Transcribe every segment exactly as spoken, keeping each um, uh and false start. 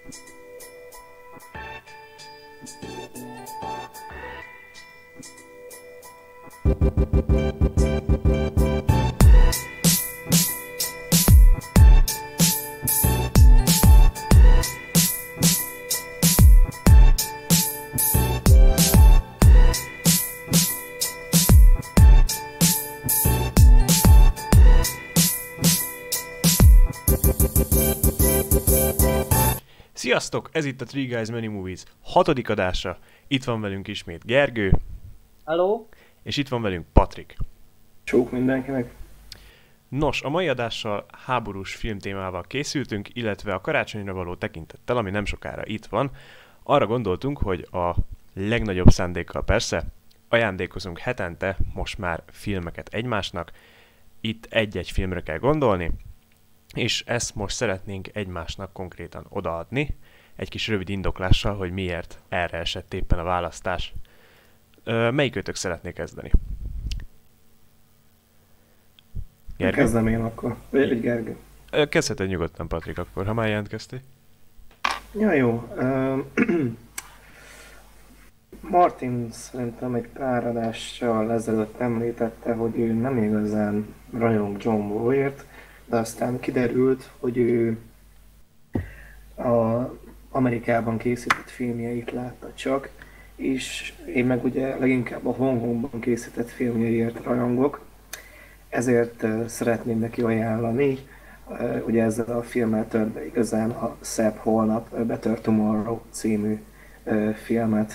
Sziasztok! Ez itt a Three Guys Many Movies hatodik adása. Itt van velünk ismét Gergő. Hello. És itt van velünk Patrik. Csók mindenkinek. Nos, a mai adással háborús filmtémával készültünk, illetve a karácsonyra való tekintettel, ami nem sokára itt van, arra gondoltunk, hogy a legnagyobb szándékkal persze ajándékozunk hetente most már filmeket egymásnak. Itt egy-egy filmre kell gondolni, és ezt most szeretnénk egymásnak konkrétan odaadni, egy kis rövid indoklással, hogy miért erre esett éppen a választás. Ö, melyikőtök szeretné kezdeni? Gergő? Kezdem én akkor. Vagy Gergő. Kezdheted nyugodtan, Patrik, akkor, ha már jelentkeztél. Ja, jó. Uh, Martin szerintem egy pár adással ezelőtt említette, hogy ő nem igazán rajong John Wooért, de aztán kiderült, hogy ő a Amerikában készített filmjeit látta csak, és én meg ugye leginkább a Hongkongban készített filmjeiért rajongok, ezért uh, szeretném neki ajánlani, uh, ugye ezzel a filmmel tört be igazán a Szebb Holnap, uh, Better Tomorrow című uh, filmet.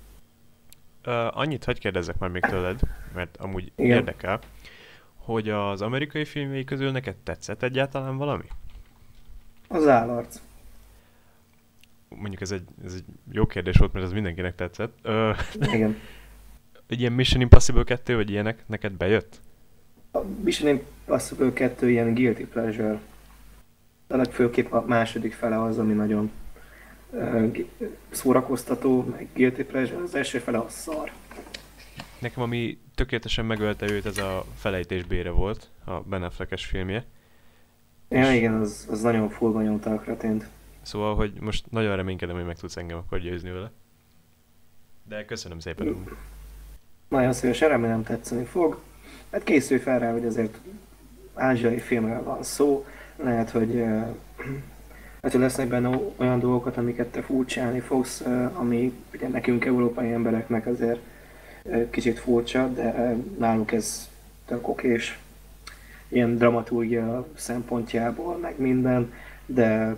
Uh, annyit hadd kérdezzek már még tőled, mert amúgy Igen. Érdekel, hogy az amerikai filmjei közül neked tetszett egyáltalán valami? Az Állarc. Mondjuk ez egy, ez egy jó kérdés volt, mert ez mindenkinek tetszett. Uh, Igen. Egy ilyen Mission Impossible kettő, vagy ilyenek neked bejött? A Mission Impossible kettő ilyen guilty pleasure. De legfőképp a második fele az, ami nagyon uh, szórakoztató, meg guilty pleasure, az első fele az szar. Nekem ami tökéletesen megölte őt, ez a Felejtésbére volt, a Ben Affleck-es filmje. Ja, igen, az, az nagyon fullba nyomta a kretént. Szóval, hogy most nagyon reménykedem, hogy meg tudsz engem akkor győzni vele. De köszönöm szépen. Nagyon szívesen, remélem tetszeni fog. Hát készülj fel rá, hogy azért ázsiai filmről van szó. Lehet, hogy, uh, lehet, hogy lesznek benne olyan dolgokat, amiket te furcsálni fogsz, uh, ami ugye nekünk európai embereknek azért uh, kicsit furcsa, de uh, náluk ez tök okés. Ilyen dramaturgia szempontjából, meg minden, de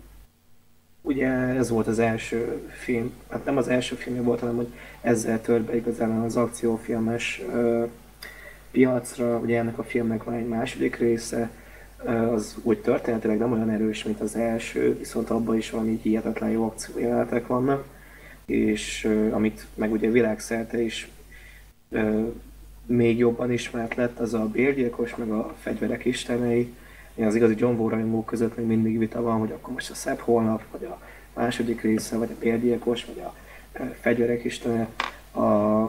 ugye ez volt az első film, hát nem az első filmje volt, hanem hogy ezzel tört be igazán az akciófilmes uh, piacra. Ugye ennek a filmnek van egy második része, uh, az úgy történetileg nem olyan erős, mint az első, viszont abban is valami hihetetlen jó akciójelenetek vannak, és uh, amit meg ugye világszerte is uh, még jobban ismert lett, az a Bérgyilkos, meg a Fegyverek istenei. Az igazi John Woo rajongók között még mindig vita van, hogy akkor most a Szebb Holnap, vagy a második része, vagy a Bérgyilkos, vagy a Fegyverek istene a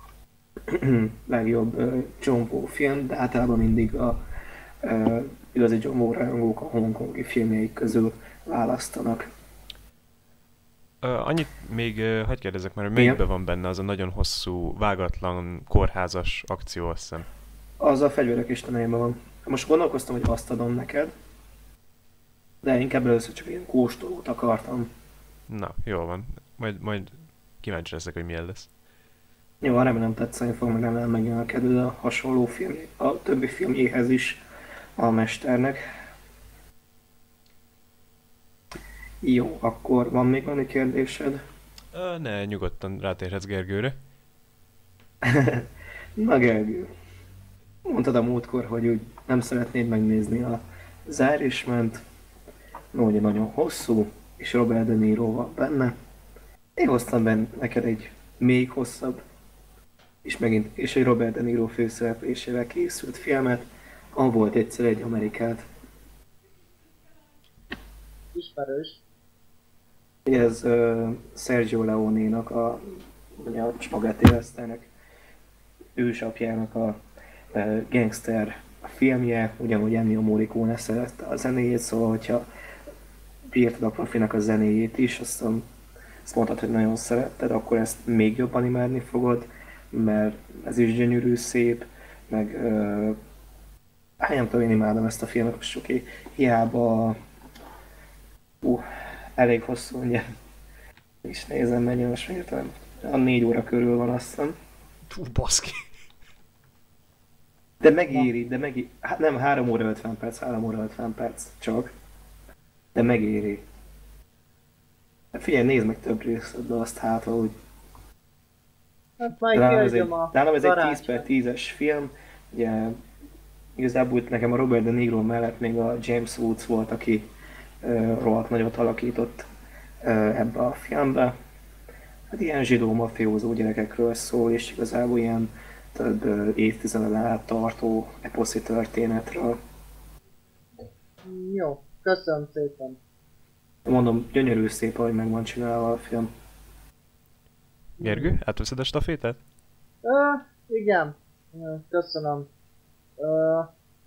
legjobb John Woo film, de általában mindig a uh, igazi John Woo rajongók a hongkongi filmjeik közül választanak. Uh, annyit még uh, hadd kérdezzek már, hogy melyikben van benne az a nagyon hosszú, vágatlan, kórházas akció, azt hiszem? Az a Fegyverek isteneiben van. Most gondolkoztam, hogy azt adom neked, de inkább először csak ilyen kóstolót akartam. Na, jól van. Majd, majd kíváncsi leszek, hogy milyen lesz. Jó, remélem tetszeni fog, meg remélem megjön a kedved a hasonló film, a többi filmjéhez is a mesternek. Jó, akkor van még valami kérdésed? Uh, ne, nyugodtan rátérhetsz Gergőre. Na Gergő, mondtad a múltkor, hogy úgy nem szeretnéd megnézni a The Irishman-t, no, ugye nagyon hosszú, és Robert De Niro van benne. Én hoztam benne neked egy még hosszabb, és megint és egy Robert De Niro főszereplésével készült filmet, ahol volt egyszer egy Amerikát. Ismerős. Ez uh, Sergio Leone-nak, a, ugye a Spaghetti Westernnek ősapjának a uh, gangster filmje, ugyanúgy Ennio Morricone szerezte a zenéjét, szóval hogyha írtad a profinak a zenéjét is, aztán azt mondtad, hogy nagyon szeretted, akkor ezt még jobban imádni fogod, mert ez is gyönyörű, szép, meg uh, hát nem tudom, én imádom ezt a filmet, most oké, hiába uh, elég hosszú, ugye, és nézem, mennyi most értem, a négy óra körül van, azt hiszem. Hú, baszki. De megéri, de megéri, hát nem, három óra ötven perc, három óra ötven perc csak, de megéri. Hát figyelj, nézd meg több részt, de azt hát, hogy Hát majd nálam ez egy, kérdem a nálam ez egy karácsony. tíz per tízes film, ugye igazából itt nekem a Robert De Niro mellett még a James Woods volt, aki uh, rohadt nagyot alakított uh, ebbe a filmbe. Hát ilyen zsidó mafiózó gyerekekről szól, és igazából ilyen több uh, évtizeden át tartó eposzi történetről. Jó, köszönöm szépen. Mondom, gyönyörű szép, ahogy meg van csinálva a film. Gergő, átveszed a stafétát? Ö, igen, Ö, köszönöm. Ö,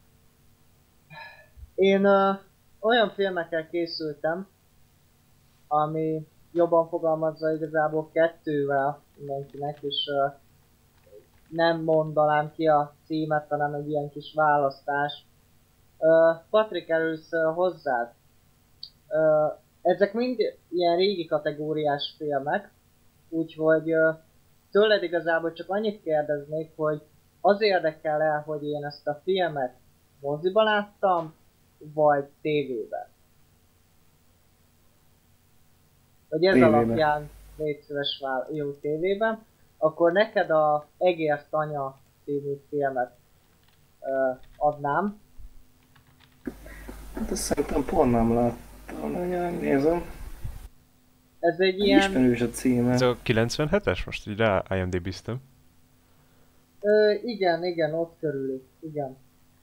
én ö, olyan filmekkel készültem, ami jobban fogalmazza igazából kettővel mindenkinek, és ö, nem mondanám ki a címet, hanem egy ilyen kis választás. Ö, Patrik, először hozzád. Ö, ezek mind ilyen régi kategóriás filmek, úgyhogy ö, tőled igazából csak annyit kérdeznék, hogy az érdekel el, hogy én ezt a filmet moziba láttam, vagy tévében? Vagy ez Tévében. alapján légy szíves vál, jó tévében, akkor neked a Egért Anya című filmet ö, adnám. Hát azt szerintem pont nem láttam, nagyon nézem. Ez egy Ilyen... ilyen... Ismerős a címe. Ez a kilencvenhetes? Most így rá I M D B-ztem. Ö, igen, igen, ott körüli, igen.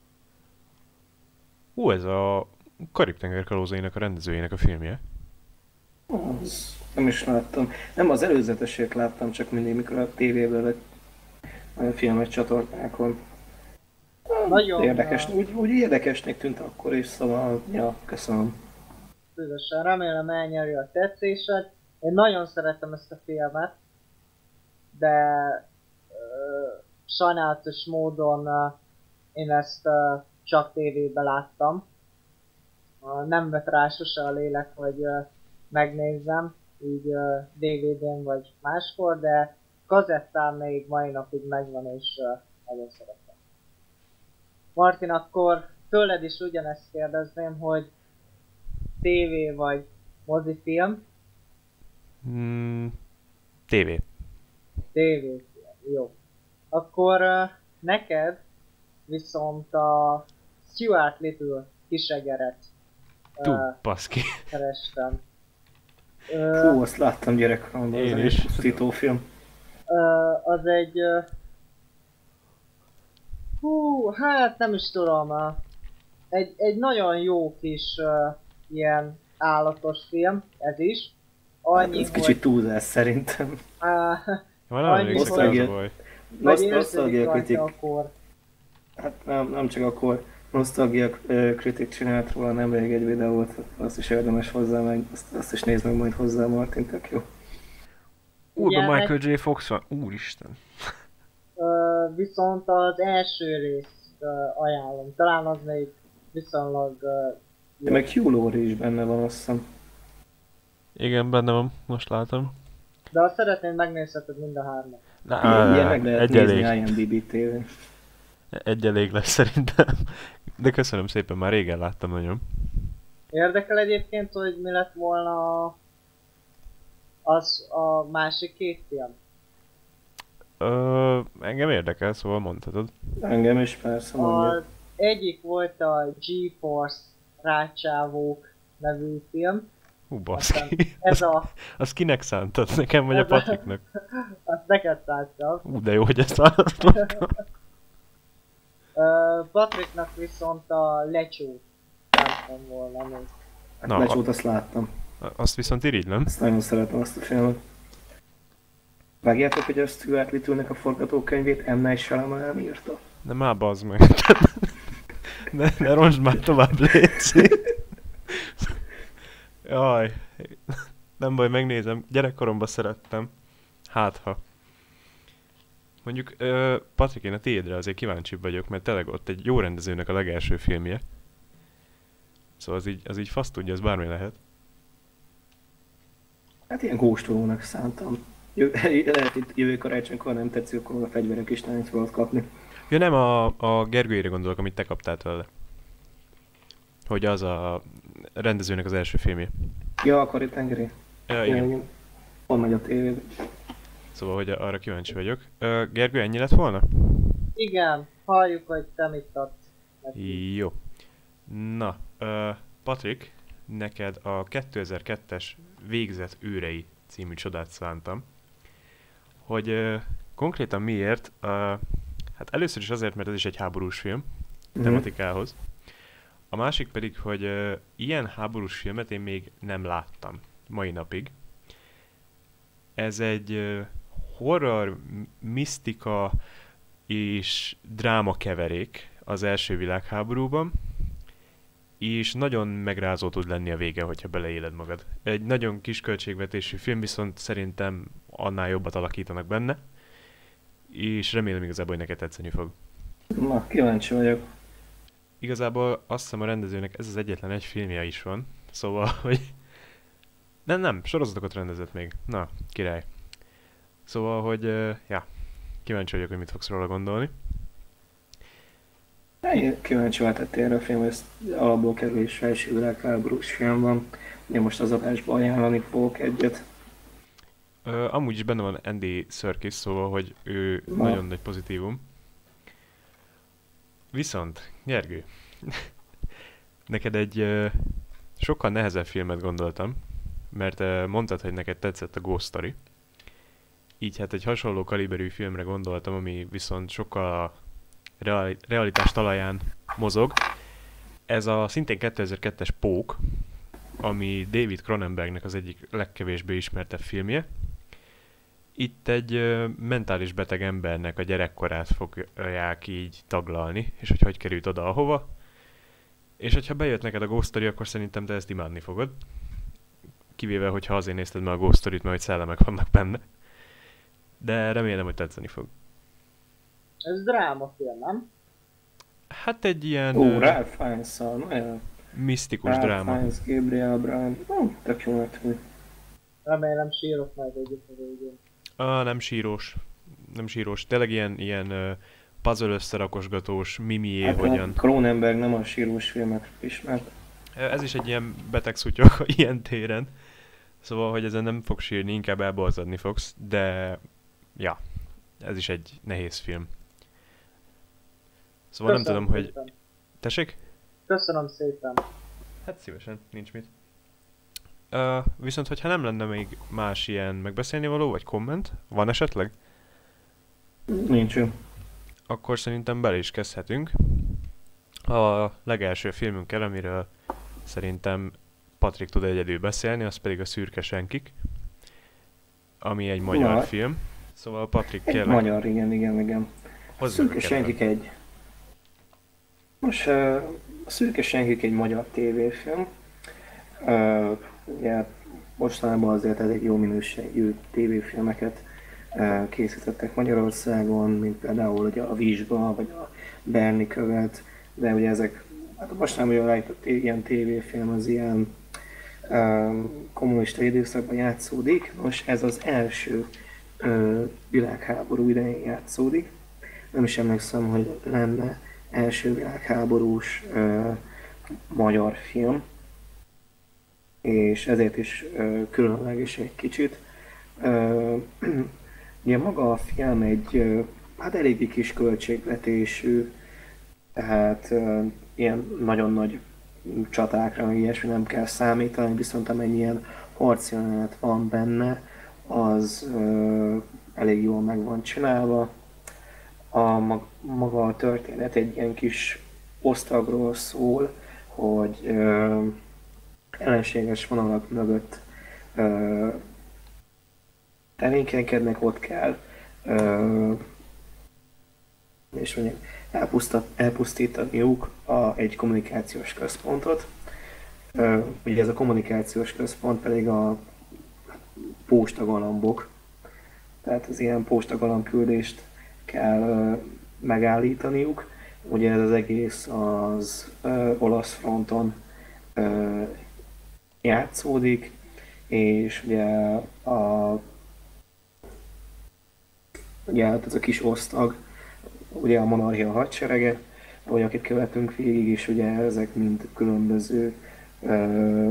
Hú, ez a Karib-tenger kalózainak a rendezőjének a filmje. Az nem is láttam. Nem, az előzetesét láttam, csak mindig, mikor a tévéből vagy a filmes csatornákon. Nagyon Érdekes, uh, úgy, úgy érdekesnek tűnt akkor is, szóval, ja, köszönöm. szívesen, remélem elnyeri a tetszésed. Én nagyon szeretem ezt a filmet, de uh, sajnálatos módon uh, én ezt uh, csak tévében láttam. Uh, nem vett rá sose a lélek, hogy uh, megnézzem, így uh, dé vé dén vagy máskor, de kazettán még mai napig megvan, és uh, nagyon szeretem. Martin, akkor tőled is ugyanezt kérdezném, hogy tévé vagy mozifilm? Hmm, tévé. Tévéfilm, jó. Akkor uh, neked viszont a Stuart Little kisegeret Tú, uh, baszki. kerestem. Hú, Uh, azt láttam gyerekkoromban, az Én egy is. pusztító film. uh, az egy... Uh, hú, hát nem is tudom. Uh, egy, egy nagyon jó kis uh, ilyen állatos film, ez is. Annyi, Ez kicsit túlzás szerintem. Uh, Van nem Annyi, emlékszek hogy- rá, az a baj. vagy Noszt- Nosztalgia érződik kritik. rajta akkor. Hát nem, nem csak akkor. Nosztalgia ö, kritik csinált róla nemrég egy videót, azt is érdemes hozzá, meg azt, azt is nézd meg majd hozzá, Martin, tök jó. Úrban Igen, Michael J. Fox van. Úristen. Uh, viszont az első részt uh, ajánlom. Talán az még viszonylag uh, De meg Hugh Laurie is benne van, azt hiszem. Igen, benne van. Most látom. de ha szeretnéd, megnézheted mind a hármat. Na, Ilyen meg lehet egy nézni elég. I M D B tévén. Egy elég lesz szerintem. De köszönöm szépen, már régen láttam nagyon. Érdekel egyébként, hogy mi lett volna az a másik két film? Ö, engem érdekel, szóval mondhatod. Engem is persze mondja. Az egyik volt a GeForce Rácsávók nevű film. Hú, baszki. Aztán ez a... Az kinek szántad? Nekem vagy a Ez a- Patriknak? Azt neked szántam. Hú, de jó, hogy ezt választottam. Uh, Patriknak viszont a Lecsó szántam volna még. Hát Na, Lecsót azt láttam. Azt viszont irigylem. Azt nagyon szeretem azt a filmet. Vágjátok, hogy a Stuart Little-nek a forgatókönyvét M. Night Shyamalan írta? De már bazd meg. Ne, ne roncsd már tovább, léci. Jaj, nem baj, megnézem. Gyerekkoromban szerettem. Hát ha. Mondjuk, ö, Patrik, én a tiédre azért kíváncsi vagyok, mert tényleg ott egy jó rendezőnek a legelső filmje. Szóval az így, az így fasz tudja, az bármi lehet. Hát ilyen kóstolónak szántam. Jö, lehet itt jövő karácsonykor nem tetszik, akkor a fegyverek is nem fogod kapni. Ja nem, a, a Gergőjére gondolok, amit te kaptál tőle. Hogy az a rendezőnek az első filmje. Ja, akkor itt tengeri. Ja, igen. Igen. Hol megy a tévé? Szóval, hogy arra kíváncsi vagyok. Ö, Gergő, ennyi lett volna? Igen, halljuk, hogy te mit adsz neki. Jó. Na, ö, Patrik, neked a kétezer-kettes Végzett őrei című csodát szántam. Hogy ö, konkrétan miért? Ö, hát először is azért, mert ez is egy háborús film Mhm. tematikához. A másik pedig, hogy ö, ilyen háborús filmet én még nem láttam mai napig. Ez egy ö, horror, m- misztika és dráma keverék az első világháborúban, és nagyon megrázó tud lenni a vége, hogyha beleéled magad. Egy nagyon kis költségvetésű film, viszont szerintem annál jobbat alakítanak benne, és remélem igazából, hogy neked tetszeni fog. Na, kíváncsi vagyok. Igazából azt hiszem a rendezőnek ez az egyetlen egy filmje is van, szóval, hogy... Nem, nem, sorozatokat rendezett még. Na, király. Szóval, hogy, ö, ja, kíváncsi vagyok, hogy mit fogsz róla gondolni. Én kíváncsi voltál erre a film, ez alapból kerülés első világháborús film van. Én most az adásban ajánlani fogok egyet. Ö, amúgy is benne van Andy Serkis, szóval, hogy ő Na. nagyon nagy pozitívum. Viszont, Gergő, neked egy ö, sokkal nehezebb filmet gondoltam, mert ö, mondtad, hogy neked tetszett a Ghost Story. Így hát egy hasonló kaliberű filmre gondoltam, ami viszont sokkal a reali- realitás talaján mozog. Ez a szintén kétezer-kettes Pók, ami David Cronenbergnek az egyik legkevésbé ismertebb filmje. Itt egy ö, mentális beteg embernek a gyerekkorát fogják így taglalni, és hogy hogy került oda ahova. És hogyha bejött neked a Ghost Story, akkor szerintem te ezt imádni fogod. Kivéve, hogyha azért nézted meg a Ghost Story-t, mert hogy szellemek vannak benne. De remélem, hogy tetszeni fog. Ez drámafilm, nem? Hát egy ilyen Ó, ö, Ralph Fiennes-szal, nagyon. misztikus Ralph dráma. Fiennes, Gabriel Byrne. Ó, tök jó lett volna. Remélem sírok majd együtt a végén. Ah, nem sírós. Nem sírós. Tényleg ilyen, ilyen uh, puzzle összerakosgatós, mimié, Hát hogyan. a Cronenberg nem a sírós filmek ismert. Ez is egy ilyen beteg szutyok ilyen téren. Szóval, hogy ezen nem fog sírni, inkább elborzadni fogsz, de ja, ez is egy nehéz film. Szóval nem Köszönöm tudom, hogy... szépen. Tessék? Köszönöm szépen. Hát szívesen, nincs mit. Uh, viszont, hogyha nem lenne még más ilyen megbeszélni való, vagy komment, van esetleg? Nincs ő. Akkor szerintem bele is kezdhetünk. A legelső filmünkkel, amiről szerintem Patrik tud egyedül beszélni, az pedig a Szürke Senkik, ami egy magyar Na. film. Szóval Patrik, Egy kérlek, magyar, igen, igen, igen. hozzá meg Szürke kedvem. Senkik egy... Most uh, a Szürke Senkik egy magyar tévéfilm. Uh, ugye mostanában azért elég jó minőségű tévéfilmeket uh, készítettek Magyarországon, mint például ugye a Vizsga, vagy a Berni követ, de ugye ezek, hát a mostanában jól állított ilyen tévéfilm az ilyen uh, kommunista időszakban játszódik. Most ez az első uh, világháború idején játszódik. Nem is emlékszem, hogy lenne első világháborús uh, magyar film, és ezért is uh, különleges egy kicsit. Uh, ugye maga a film egy uh, hát eléggé kis költségvetésű, tehát uh, ilyen nagyon nagy csatákra, meg ilyesmi nem kell számítani, viszont amennyien harcjelenet van benne, az uh, elég jól meg van csinálva. A mag- maga a történet egy ilyen kis osztagról szól, hogy uh, ellenséges vonalak mögött uh, tevékenykednek, ott kell uh, és mondjuk elpusztítaniuk a, egy kommunikációs központot. Ugye ez a kommunikációs központ pedig a postagalambok, tehát az ilyen postagalambküldést kell megállítaniuk. Ugye ez az egész az ö, olasz fronton ö, játszódik, és ugye a ugye hát ez a kis osztag, ugye a monarchia hadserege, vagy akit követünk végig, és ugye ezek mind különböző ö,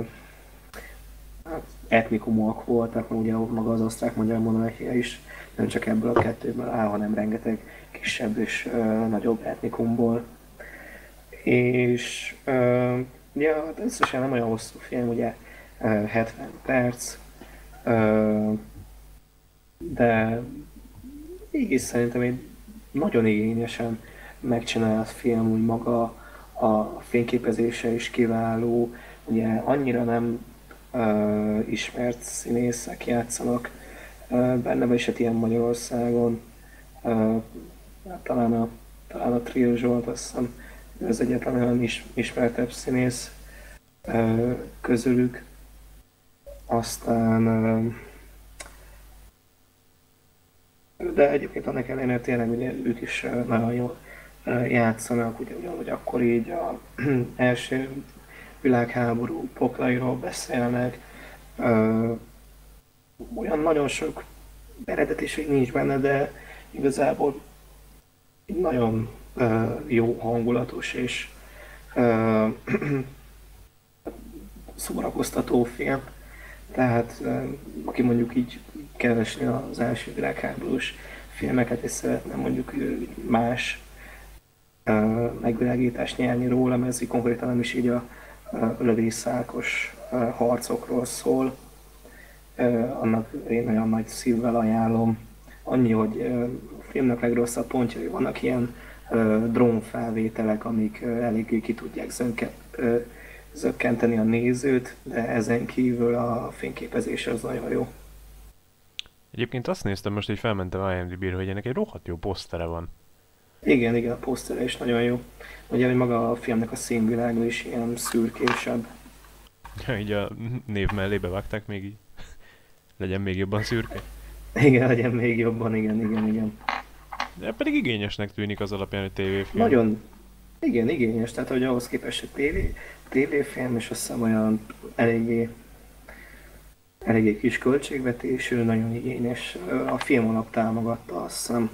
etnikumok voltak, mert ugye maga az osztrák-magyar monarchia is nem csak ebből a kettőből áll, hanem rengeteg kisebb és ö, nagyobb etnikumból. És ö, ugye hát összesen nem olyan hosszú film, ugye ö, hetven perc, ö, de mégis szerintem egy nagyon igényesen megcsinált film, úgy maga a fényképezése is kiváló, ugye annyira nem uh, ismert színészek játszanak uh, benne, vagyis hát ilyen Magyarországon, uh, talán a, talán a Trill Zsolt, azt hiszem, ő az egyetlen olyan is, ismertebb színész uh, közülük. Aztán uh, de egyébként annak ellenére tényleg ugye ők is nagyon jól játszanak, ugye ugyanúgy akkor így az első világháború poklairól beszélnek. Olyan nagyon sok eredetiség nincs benne, de igazából nagyon jó hangulatos és szórakoztató film. Tehát aki mondjuk így keresni az első világháborús filmeket, és szeretne mondjuk más megvilágítást nyerni róla, mert ez konkrétan nem is így a lövészálkos harcokról szól. Annak én nagyon nagy szívvel ajánlom. Annyi, hogy a filmnek legrosszabb pontjai vannak ilyen drónfelvételek, amik eléggé ki tudják zökkenteni a nézőt, de ezen kívül a fényképezés az nagyon jó. Egyébként azt néztem most, hogy felmentem IMDb-re, hogy ennek egy rohadt jó posztere van. Igen, igen, a posztere is nagyon jó. Ugye, hogy maga a filmnek a színvilága is ilyen szürkésebb. Ja, így a név mellé bevágták még így. Legyen még jobban szürke. Igen, legyen még jobban, igen, igen, igen. De pedig igényesnek tűnik az alapján, hogy tévéfilm. Nagyon, igen, igényes, tehát hogy ahhoz képest, hogy tévé, tévéfilm, és azt hiszem olyan eléggé, eléggé kis költségvetésű, nagyon igényes. A film alap támogatta, azt hiszem.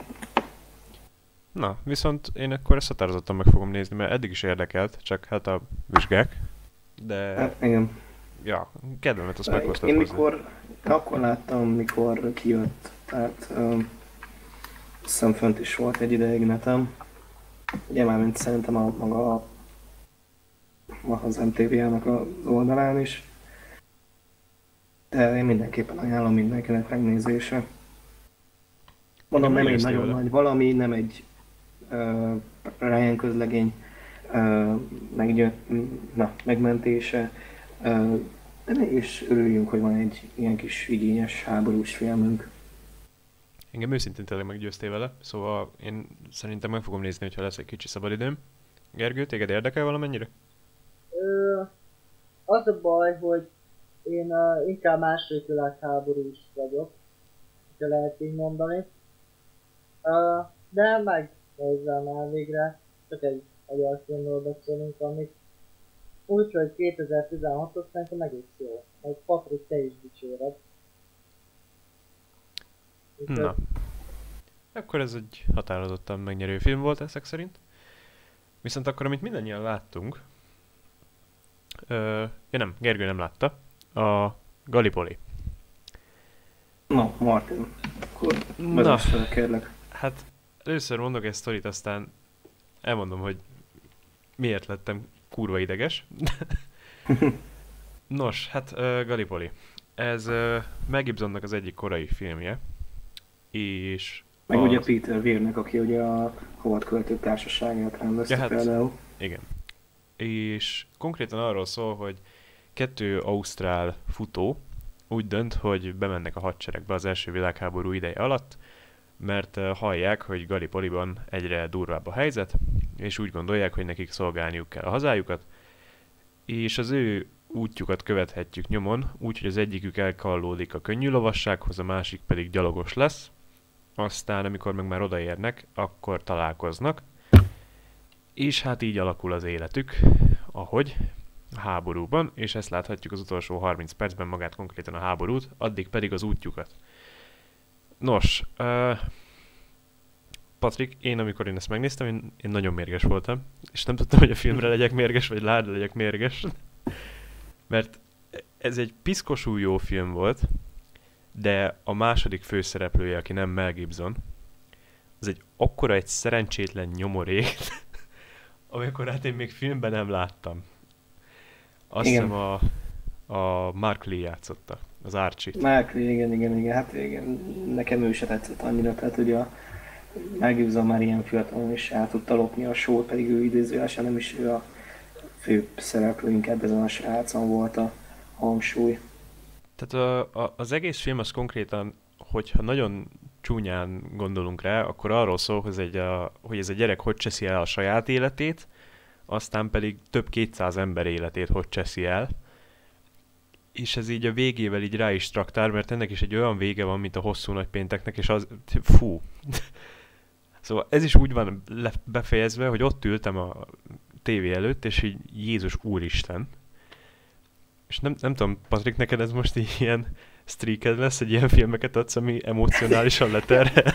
Na, viszont én akkor ezt határozottan meg fogom nézni, mert eddig is érdekelt, csak hát a vizsgák. De... Hát, igen. Ja, kedvemet azt meghoztad Én hozzá. mikor, akkor láttam, mikor kijött, tehát um, azt hiszem fönt is volt egy ideig netem. Ugye már mint szerintem a maga a, az em té vé-nek az oldalán is. De én mindenképpen ajánlom mindenkinek megnézése. Mondom, nem egy nagyon nagy valami, nem egy uh, Ryan közlegény uh, meggyö, na, megmentése. Uh, de mégis örüljünk, hogy van egy ilyen kis igényes háborús filmünk. Engem őszintén tényleg meggyőztél vele, szóval én szerintem meg fogom nézni, hogyha lesz egy kicsi szabadidőm. Gergő, téged érdekel valamennyire? Ö, az a baj, hogy én uh, inkább második világháborús vagyok, ha lehet így mondani. Uh, de megnézem el végre, csak egy magyar filmről beszélünk, amit úgyhogy kétezer-tizenhatos szerintem egész jó. Meg Patrik, te is dicséred. Na. Akkor ez egy határozottan megnyerő film volt ezek szerint. Viszont akkor, amit mindannyian láttunk... Ö, ja nem, Gergő nem látta. A Gallipoli. Na, Martin, akkor vezess fel, kérlek. Hát először mondok egy sztorit, aztán elmondom, hogy miért lettem kurva ideges. Nos, hát uh, Gallipoli. Ez uh, Mel Gibsonnak az egyik korai filmje. És... Meg az... ugye Peter Weirnek, aki ugye a Holdköltők Társaságát rendezte ja, hát, például. Igen. És konkrétan arról szól, hogy kettő ausztrál futó úgy dönt, hogy bemennek a hadseregbe az első világháború ideje alatt, mert uh, hallják, hogy Gallipoliban egyre durvább a helyzet, és úgy gondolják, hogy nekik szolgálniuk kell a hazájukat, és az ő útjukat követhetjük nyomon, úgyhogy az egyikük elkallódik a könnyű lovassághoz, a másik pedig gyalogos lesz. Aztán, amikor meg már odaérnek, akkor találkoznak, és hát így alakul az életük, ahogy a háborúban, és ezt láthatjuk az utolsó harminc percben, magát konkrétan a háborút, addig pedig az útjukat. Nos, uh, Patrik, én amikor én ezt megnéztem, én, én nagyon mérges voltam, és nem tudtam, hogy a filmre legyek mérges, vagy Lárra legyek mérges, mert ez egy piszkosul jó film volt, de a második főszereplője, aki nem Mel Gibson, az egy akkora egy szerencsétlen nyomorék, amikor hát én még filmben nem láttam. Azt hiszem a, a Mark Lee játszotta, az Archie-t. Mark Lee, igen, igen, igen, hát igen, nekem ő se tetszett annyira, tehát ugye a Mel Gibson már ilyen fiatalon is el tudta lopni a sót, pedig ő idézőjelesen nem is ő a fő szereplő, inkább ezen a srácon volt a hangsúly. Tehát a, a, az egész film az konkrétan, hogyha nagyon csúnyán gondolunk rá, akkor arról szól, hogy ez egy, a, hogy ez a gyerek hogy cseszi el a saját életét, aztán pedig több kétszáz ember életét hogy cseszi el. És ez így a végével így rá is traktál, mert ennek is egy olyan vége van, mint a hosszú nagypénteknek, és az... Fú! Szóval ez is úgy van befejezve, hogy ott ültem a tévé előtt, és így Jézus Úristen. És nem, nem tudom, Patrik, neked ez most így ilyen streaked lesz, hogy ilyen filmeket adsz, ami emocionálisan leterhel?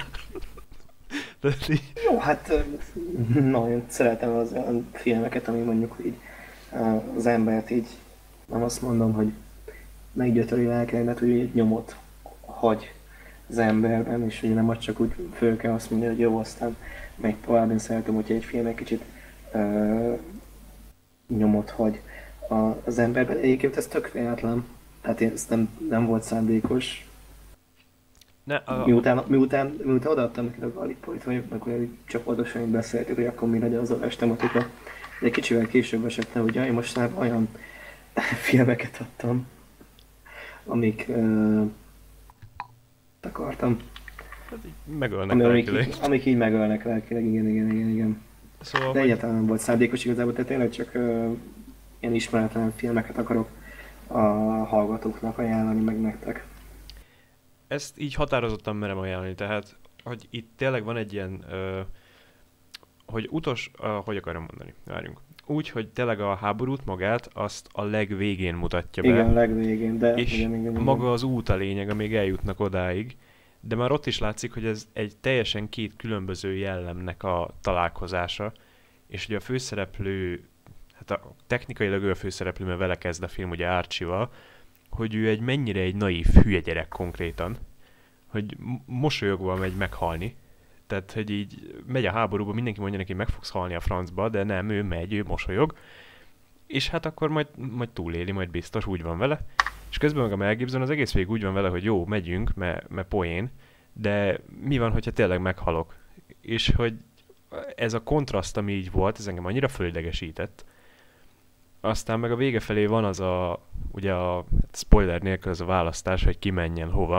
Jó, hát nagyon szeretem az olyan filmeket, ami mondjuk így az embert így, nem azt mondom, hogy meggyötöri lelkeimet, hogy egy nyomot hagy az emberben, és ugye nem csak úgy föl kell azt mondani, hogy jó, aztán megy tovább. Én szeretem, hogyha egy film egy kicsit uh, nyomot hagy a, az emberben. Egyébként ez tök véletlen, tehát ez nem, nem volt szándékos. Ne, a... miután, miután, miután odaadtam neked a Gallipolit, vagy meg olyan csoportosan így beszéltük, hogy akkor mi legyen az adás tematika. De egy kicsivel később esett le, hogy én most már olyan filmeket adtam, amik uh, akartam. Hát így megölnek Ami, lelkileg. Amik, amik így megölnek lelkileg, igen, igen, igen, igen. Szóval, de hogy... egyáltalán nem volt szándékos igazából, tehát tényleg csak uh, ilyen ismeretlen filmeket akarok a hallgatóknak ajánlani, meg nektek. Ezt így határozottan merem ajánlani, tehát, hogy itt tényleg van egy ilyen, uh, hogy utos, uh, hogy akarom mondani, várjunk. Úgy, hogy tényleg a háborút magát, azt a legvégén mutatja be. Igen, a legvégén, de... És igen, igen, igen. maga az út a lényeg, amíg eljutnak odáig, de már ott is látszik, hogy ez egy teljesen két különböző jellemnek a találkozása, és ugye a főszereplő, hát a technikailag ő a főszereplő, mert vele kezd a film, ugye Archie-val, hogy ő egy mennyire egy naív, hülye gyerek konkrétan, hogy mosolyogva megy meghalni. Tehát, hogy így megy a háborúba, mindenki mondja neki, meg fogsz halni a francba, de nem, ő megy, ő mosolyog. És hát akkor majd, majd túléli, majd biztos, úgy van vele. És közben meg a Mel Gibson az egész végig úgy van vele, hogy jó, megyünk, mert me poén, de mi van, hogyha tényleg meghalok? És hogy ez a kontraszt, ami így volt, ez engem annyira fölidegesített. Aztán meg a vége felé van az a, ugye a spoiler nélkül az a választás, hogy ki menjen hova.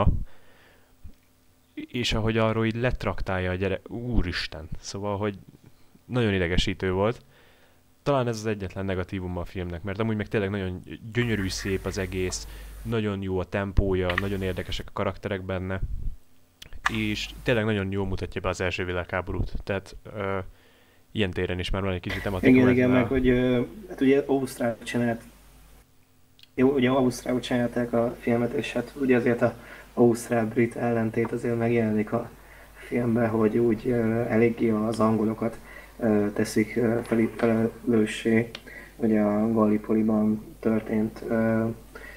És ahogy arról így letraktálja a gyerek, úristen, szóval, hogy nagyon idegesítő volt. Talán ez az egyetlen negatívum a filmnek, mert amúgy meg tényleg nagyon gyönyörű, szép az egész, nagyon jó a tempója, nagyon érdekesek a karakterek benne, és tényleg nagyon jól mutatja be az első világháborút, tehát ö, ilyen téren is már van egy kicsit tematikus. Igen, igen, meg hogy ö, hát ugye Ausztrál csinált, jó, ugye Ausztrál csinálták a filmet, és hát ugye azért a ausztrál-brit ellentét azért megjelenik a filmben, hogy úgy ö, eléggé az angolokat ö, teszik ö, felelőssé, ugye a Gallipoliban történt ö,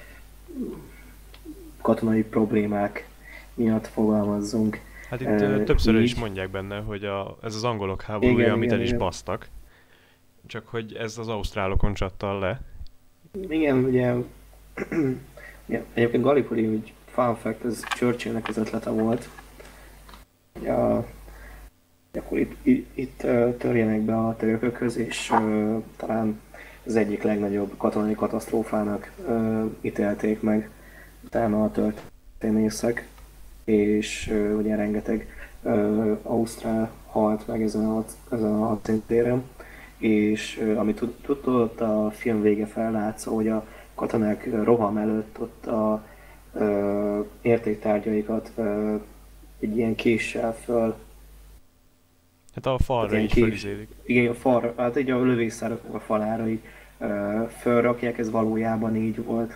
katonai problémák miatt fogalmazzunk. Hát itt uh, többször így is mondják benne, hogy a, ez az angolok háborúja, igen, amit igen, el is igen. basztak. Csak hogy ez az ausztrálokon csattal le. Igen, ugye, ja, egyébként Gallipoli, úgy fun fact, ez Churchillnek az ötlete volt. Ja, akkor itt, itt, itt törjenek be a törökökhöz, és uh, talán az egyik legnagyobb katonai katasztrófának uh, ítélték meg utána a történészek, és uh, ugye rengeteg uh, ausztrál halt meg ezen a, ezen a hadszíntéren, és ö, amit tud- tudott a film vége fellátszó, hogy a katonák ö, roham előtt ott a ö, értéktárgyaikat ö, egy ilyen késsel föl, Hát a tehát falra ilyen így kés, fölizélik. igen, a fal, hát így a lövészároknak a falára így ö, fölrakják, ez valójában így volt.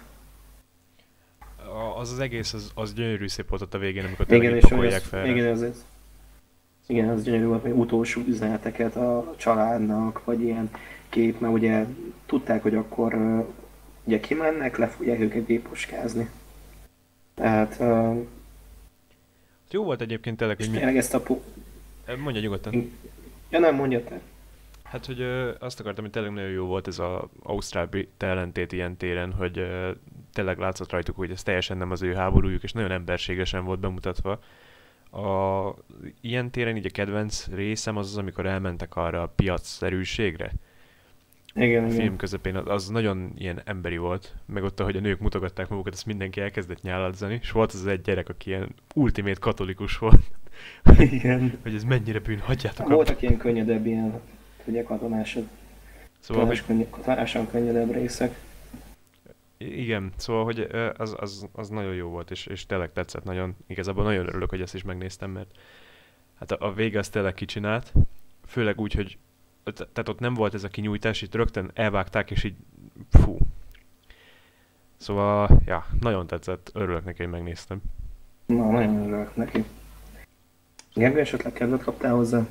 A- Az az egész, az, az gyönyörű szép volt ott a végén, amikor tényleg Igen, így és hogy pakolják az, fel. igen, ez, ez, igen, az gyönyörű volt, hogy utolsó üzeneteket a családnak, vagy ilyen kép, mert ugye tudták, hogy akkor ö, ugye kimennek, le fogják őket géposkázni. Tehát, ö, Jó volt egyébként tényleg, hogy és mi... tényleg ezt a... Po- Mondja nyugodtan. ja nem, mondja te. Hát, hogy ö, azt akartam, hogy tényleg nagyon jó volt ez az ausztrál-brit ellentét ilyen téren, hogy ö, tényleg látszott rajtuk, hogy ez teljesen nem az ő háborújuk, és nagyon emberségesen volt bemutatva. A, ilyen téren így a kedvenc részem az az, amikor elmentek arra a piacszerűségre. Igen, A igen. film közepén az, az nagyon ilyen emberi volt, meg ott, ahogy a nők mutogatták magukat, azt mindenki elkezdett nyáladzani, és volt az az egy gyerek, aki ilyen ultimate katolikus volt, Igen. hogy ez mennyire bűn, hagyjátok abba. Voltak ilyen könnyedebb, ilyen, ugye katonásod, Szóval, hogy katonás könny- katonásan könnyedebb részek. igen, szóval, hogy ö, az, az, az nagyon jó volt, és, és tényleg tetszett nagyon. Igazából nagyon örülök, hogy ezt is megnéztem, mert hát a, a vége az tényleg kicsinált, főleg úgy, hogy te- tehát ott nem volt ez a kinyújtás, itt rögtön elvágták, és így fú. Szóval, ja, nagyon tetszett, örülök neki, hogy megnéztem. Na, nagyon örülök neki. Gergő, esetleg kedvet kaptál hozzá?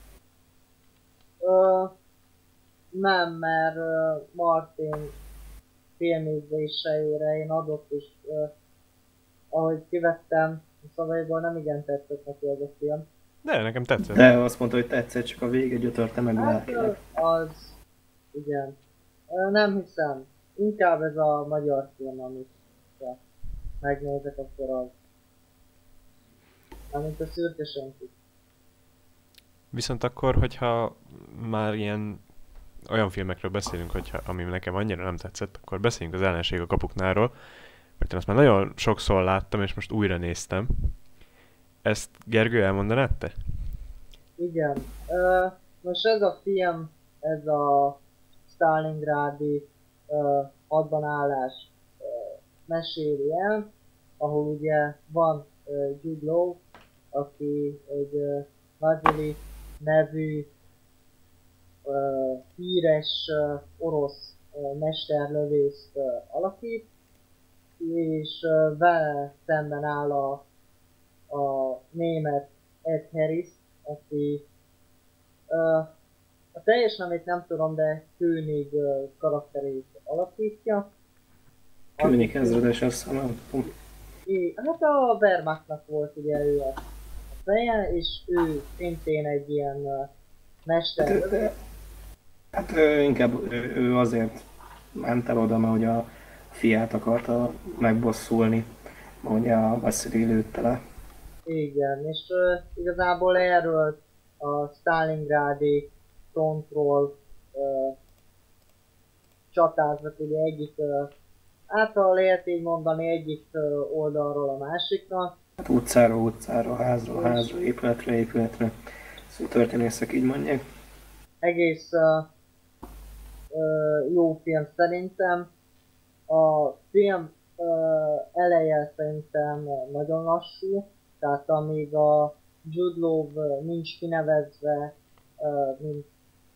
Ö, nem, mert ö, Martin filmnézéseire én adott is, ö, ahogy kivettem a szavaiból, nem igen tetszett neki ez a film. De nekem tetszett. De azt mondta, hogy tetszett, csak a vége gyötörte meg Hát ö, lelkileg. az, igen. Ö, nem hiszem. Inkább ez a magyar film, amit ha megnézek, akkor az. Amint a szürke senki. Viszont akkor, hogyha már ilyen olyan filmekről beszélünk, hogyha, ami nekem annyira nem tetszett, akkor beszéljünk az Ellenség a kapuknáról, mert én azt már nagyon sokszor láttam, és most újra néztem. Ezt Gergő elmondanád te? Igen. Ö, most ez a film, ez a Stalingrádi ö, hadbanállás ö, meséli el, ahol ugye van ö, Jude Law, aki egy ö, Vasily nevű ö, híres ö, orosz ö, mesterlövészt ö, alakít, és ö, vele szemben áll a, a német Ed Harris, aki ö, a teljes nevét nem tudom, de König ö, karakterét alakítja. König ezredes, azt hiszem, nem tudom. É, hát a Wehrmachtnak volt ugye ő a, a feje, és ő szintén egy ilyen uh, mester. Hát, de- hát ő, inkább ő, ő azért ment el oda, mert hogy a fiát akarta megbosszulni, hogy a Vasily lőtte le. Igen, és uh, igazából erről a Stalingrádi frontról uh, csatáznak ugye egyik, uh, által lehet így mondani, egyik uh, oldalról a másikra. Hát utcáról utcára, házról házra, épületre épületre. Szóval történészek így mondják. Egész uh, uh, jó film szerintem. A film uh, eleje szerintem uh, nagyon lassú, tehát amíg a Jude Law uh, nincs kinevezve, uh, mint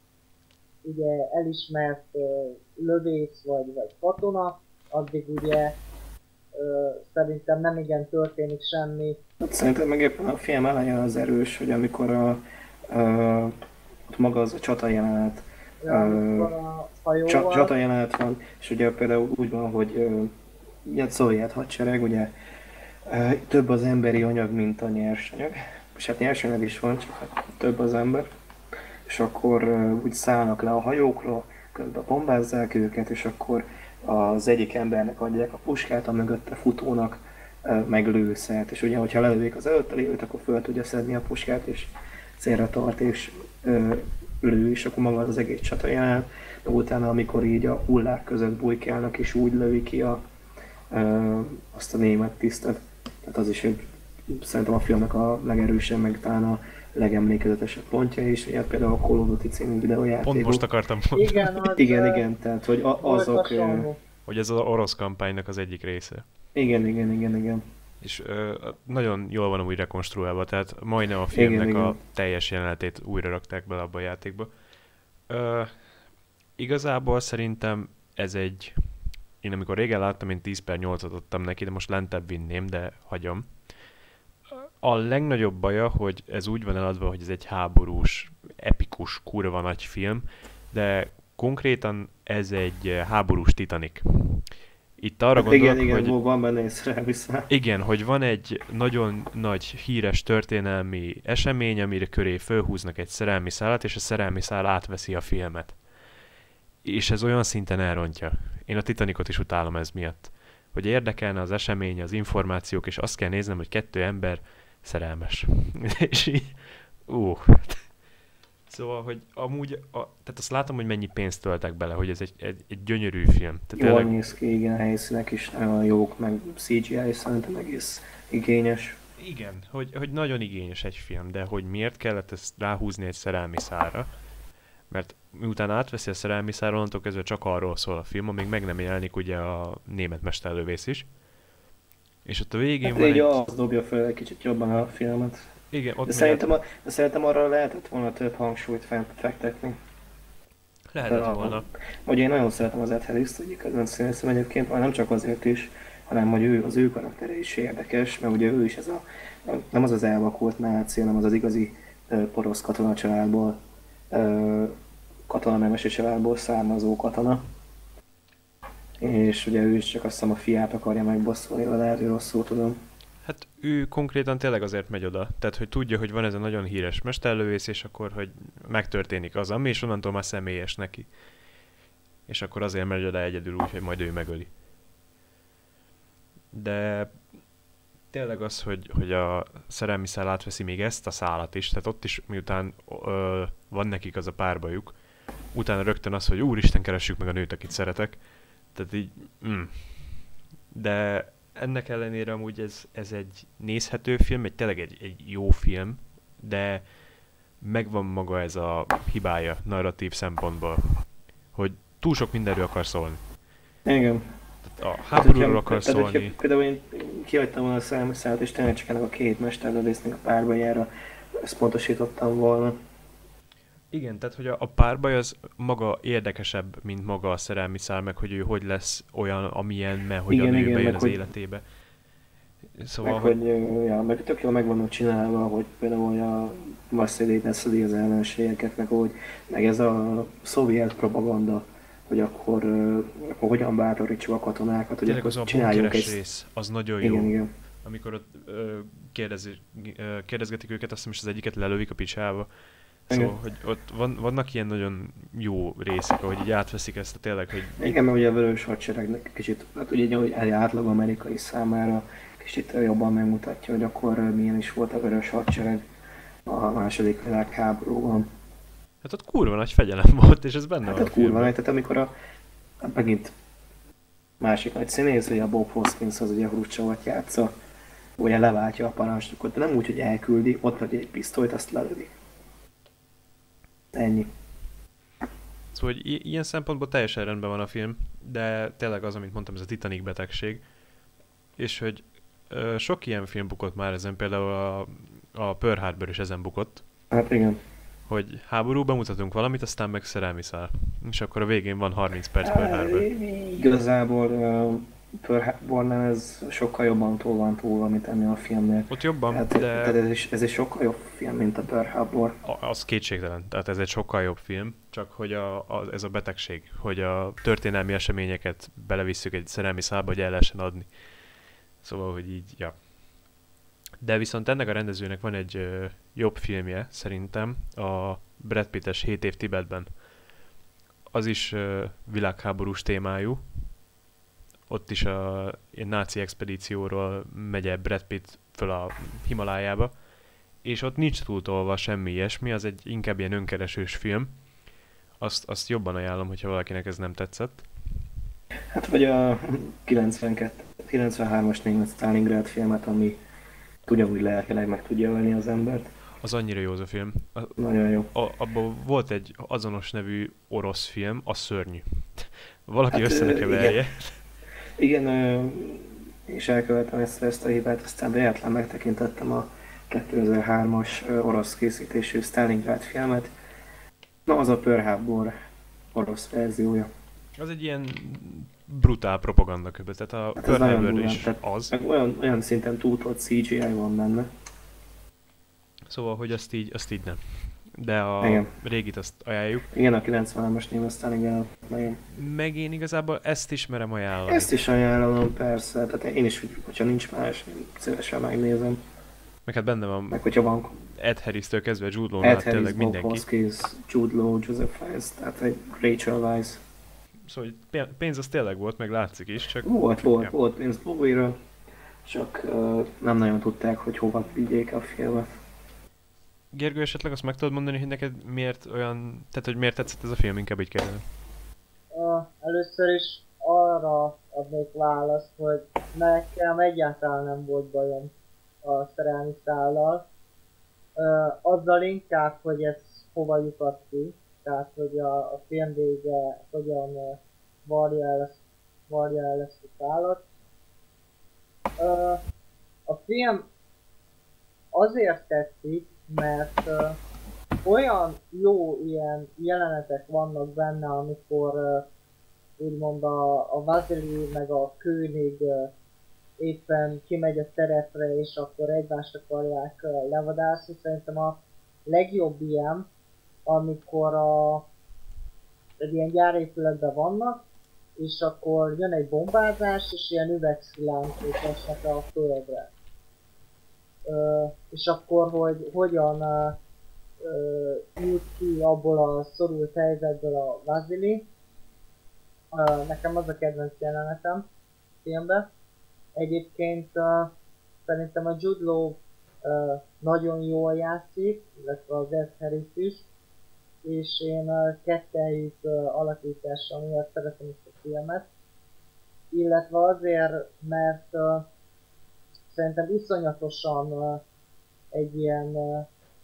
ugye elismert uh, lövész vagy, vagy katona, addig ugye uh, szerintem nem igen történik semmi. Hát szerintem meg éppen a film eleje az erős, hogy amikor a, a, ott maga az a csata jelenet, Ja, amikor a hajóval, Csa- csata jelenet van, és ugye például úgy van, hogy ö, ugye a szovjet hadsereg, ugye ö, több az emberi anyag, mint a nyersanyag, és hát nyersanyag is van, csak hát több az ember, és akkor ö, úgy szállnak le a hajókról, közben bombázzák őket, és akkor az egyik embernek adják a puskát, a mögötte futónak ö, meg lőszert, és ugye, hogyha lelőik az előtte lévőt, akkor föl tudja szedni a puskát, és célra tart, és ö, lő, és akkor maga az egész csata jelenet, de utána, amikor így a hullák között bujkálnak, és úgy lövi ki a, ö, azt a német tisztet, tehát az is egy, szerintem a filmnek a legerősebb, meg talán a legemlékezetesebb pontja is, ugye például a Call of Duty című videójátékok. Pont most akartam mondani, Igen, az, Igen, ö, igen, tehát hogy a, volt azok... ö, hasonló. hogy ez az orosz kampánynak az egyik része. Igen, igen, igen, igen. És ö, nagyon jól van amúgy rekonstruálva, tehát majdnem a filmnek Igen, a igen. teljes jelenetét újra rakták bele abba a játékba. Ö, igazából szerintem ez egy... Én amikor régen láttam, én tíz per nyolcat adtam neki, de most lentebb vinném, de hagyom. A legnagyobb baja, hogy ez úgy van eladva, hogy ez egy háborús, epikus, kurva nagy film, de konkrétan ez egy háborús Titanic. Itt arra Hát igen, gondolok, igen, hogy... van benne egy szerelmi szál. Igen, hogy van egy nagyon nagy híres történelmi esemény, amire köré fölhúznak egy szerelmi szálat, és a szerelmi szál átveszi a filmet. És ez olyan szinten elrontja. Én a Titanicot is utálom ez miatt. Hogy érdekelne az esemény, az információk, és azt kell néznem, hogy kettő ember szerelmes. És így... Ú. Szóval, hogy amúgy... A, tehát azt látom, hogy mennyi pénzt töltek bele, hogy ez egy, egy, egy gyönyörű film. Tehát Jól tényleg- néz ki, igen, a helyszínek is nagyon jók, meg cé gé í szerintem egész igényes. Igen, hogy, hogy nagyon igényes egy film, de hogy miért kellett ezt ráhúzni egy szerelmi szálra? Mert miután átveszi a szerelmi szál, onnantól kezdve csak arról szól a film, amíg meg nem jelenik ugye a német mesterlövész is. És ott a végén Hát van így egy... az dobja fel egy kicsit jobban a filmet. Igen, ott De még szerintem, a, de szerintem arra lehetett volna több hangsúlyt fe- fektetni. lehetett de- volna. Ugye én nagyon szeretem az Ed Harris-t, egyik kedvenc színészem egyébként, már nem csak azért is, hanem hogy ő, az ő karaktere is érdekes, mert ugye ő is ez a, nem az az elvakult náci, hanem az az igazi ö, porosz katona családból, ö, katonanemesi családból származó katona. És ugye ő is csak azt hiszem a fiát akarja megbosszolni, de lehet, hogy rosszul tudom. Hát ő konkrétan tényleg azért megy oda. Tehát, hogy tudja, hogy van ez a nagyon híres mesterlövész, és akkor, hogy megtörténik az, ami, és onnantól már személyes neki. És akkor azért megy oda egyedül úgy, hogy majd ő megöli. De tényleg az, hogy, hogy a szerelmi szál átveszi még ezt a szálat is, tehát ott is miután ö, van nekik az a párbajuk, utána rögtön az, hogy úristen, keressük meg a nőt, akit szeretek. Tehát így... Mm. De ennek ellenére amúgy ez, ez egy nézhető film, egy tényleg egy, egy jó film, de megvan maga ez a hibája narratív szempontból, hogy túl sok mindenről akar szólni. Igen. Tehát a Hát, háborúról hogyha- akar tehát, hogyha szólni. Például én kihagytam volna a szerelmi szálat, és tényleg csak ennek a két mesterlövésznek a párbajjára ezt pontosítottam volna. Igen, tehát hogy a, a párbaj az maga érdekesebb, mint maga a szerelmi szál, meg hogy ő hogy lesz olyan, amilyen, mert hogy Igen, a nő igen, bejön meg az hogy- életébe. Szóval, Meg hogy... hogy, ö, ja, meg tök jól meg vannak csinálva, hogy például hogy a Marseille beszedi az ellenségeket, meg hogy meg ez a szovjet propaganda, hogy akkor, ö, akkor hogyan bátorítsuk a katonákat, hogy Tényleg akkor az a csináljunk bunkeres egy... rész, az nagyon jó. Igen, igen. Amikor ott ö, kérdezi, ö, kérdezgetik őket, azt hiszem is az egyiket lelövik a picsába. Igen. Szóval, hogy ott van, vannak ilyen nagyon jó részek, ahogy így átveszik ezt a tényleg, hogy Igen, mert ugye a vörös hadseregnek kicsit, hát ugye egy egy átlag amerikai számára kicsit jobban megmutatja, hogy akkor ö, milyen is volt a vörös hadsereg a második világháborúban. hát ott kurva nagy fegyelem volt, és ez benne Hát van a ott kurva filmben. nagy, tehát amikor a, hát megint másik nagy színész, ugye a Bob Hoskins az ugye Hruscsovot játsza, ugye leváltja a parancsnokot, de nem úgy, hogy elküldi, ott vagy egy pisztolyt, azt lelövi. Ennyi. Szóval hogy i- ilyen szempontból teljesen rendben van a film, de tényleg az, amit mondtam, ez a Titanic betegség. És hogy ö, sok ilyen film bukott már ezen, például a, a Pearl Harbor is ezen bukott, Hát igen. hogy háborúban mutatunk valamit, aztán meg szerelmi szál. És akkor a végén van harminc perc Pearl Harbor. Igazából uh, Pearl Harbor-nál ez sokkal jobban túl van túl, mint ennél a filmnél. Ott jobban, Hát, de tehát ez, is, ez egy sokkal jobb film, mint a Pearl Harbor. a- az kétségtelen. Tehát ez egy sokkal jobb film, csak hogy a, a, ez a betegség, hogy a történelmi eseményeket belevisszük egy szerelmi szálba, hogy el lehessen adni. Szóval, hogy így, ja. De viszont ennek a rendezőnek van egy ö, jobb filmje, szerintem, a Brad Pitt-es hét év Tibetben. Az is ö, világháborús témájú. Ott is a egy náci expedícióról megy el Brad Pitt föl a Himalájába, és ott nincs túltolva semmi ilyesmi, az egy inkább ilyen önkeresős film. Azt, azt jobban ajánlom, hogyha valakinek ez nem tetszett. Hát vagy a kilencvenkettő, kilencvenhármas német Stalingrad filmet, ami ugyanúgy lelkileg meg tudja ölni az embert. Az annyira jó az a film. A, Nagyon jó. a, abban volt egy azonos nevű orosz film, a Szörnyű. Valaki Hát, össze ne ö, keverje. Igen, ö, én is elkövettem ezt, ezt a hibát, aztán véletlen megtekintettem a kétezer-hármas ö, orosz készítésű Stalingrad filmet. Na, az a Pearl Harbor orosz verziója. Az egy ilyen brutál propaganda köböl, tehát a Hát ez Pearl nagyon Harbor durván, is tehát az. meg olyan, olyan szinten túltott cé gé í van benne. Szóval, hogy azt így, azt így nem. De a Igen. régit azt ajánljuk. Igen, a kilencvenes név Stalingrad. Meg Meg én igazából ezt is merem ajánlani. ezt is ajánlom, persze. Tehát én is, hogyha nincs más, én szívesen megnézem. Meg hát benne van Meg hogyha van Ed Harris-től kezdve Jude Law-nál Ed tényleg Harris, Bob mindenki. Hoskins, Jude Law, Joseph Fiennes, tehát egy Rachel Weisz. Szóval hogy pé- pénz az tényleg volt, meg látszik is, csak... Volt, volt, Ja. volt pénz Bowie-ra, csak uh, nem nagyon tudták, hogy hova vigyék a filmet. Gergő, esetleg azt meg tudod mondani, hogy neked miért olyan... Tehát, hogy miért tetszett ez a film, inkább így kérdezem. Uh, először is arra adnék választ, hogy nekem egyáltalán nem volt bajom a szerelmi szállal. Uh, azzal inkább, hogy ez hova lyukadt ki, tehát hogy a, a film vége hogyan uh, varja el ezt, varja el ezt a szállat. Uh, a film azért tetszik, mert uh, olyan jó ilyen jelenetek vannak benne, amikor uh, úgymond a, a Vasily meg a König uh, éppen kimegy a terepre, és akkor egymást akarják uh, levadászni. Szerintem a legjobb ilyen, amikor a, egy ilyen gyárépületben vannak, és akkor jön egy bombázás, és ilyen üvegszilánkok esnek a földre. Uh, és akkor, hogy hogyan uh, uh, jut ki abból a szorult helyzetből a Vasily. Uh, nekem az a kedvenc jelenetem filmben. Egyébként uh, szerintem a Jude Law uh, nagyon jól játszik, illetve az Ed Harris is, és én uh, kettejük uh, alakítása miatt szeretem ezt a filmet. Illetve azért, mert uh, szerintem iszonyatosan uh, egy ilyen uh,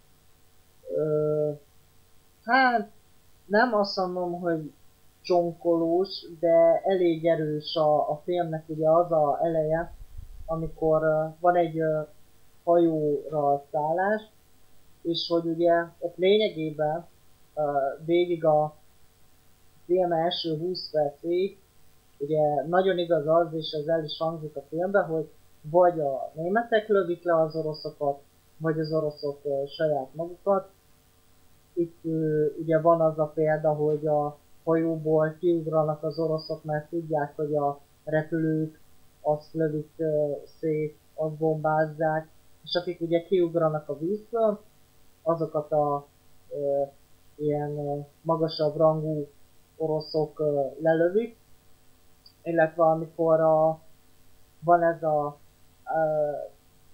uh, hát nem azt mondom, hogy csonkolós, de elég erős a, a filmnek ugye az a eleje, amikor uh, van egy uh, hajóra szállás, és hogy ugye ott lényegében uh, végig a film első húsz percig, ugye nagyon igaz az, és ez el is hangzik a filmben, hogy vagy a németek lövik le az oroszokat, vagy az oroszok uh, saját magukat. Itt uh, ugye van az a példa, hogy a hajóból kiugranak az oroszok, mert tudják, hogy a repülők azt lövik uh, szét, azt bombázzák, és akik ugye kiugranak a vízből, azokat a uh, ilyen uh, magasabb rangú oroszok uh, lelövik, illetve amikor a, van ez a uh,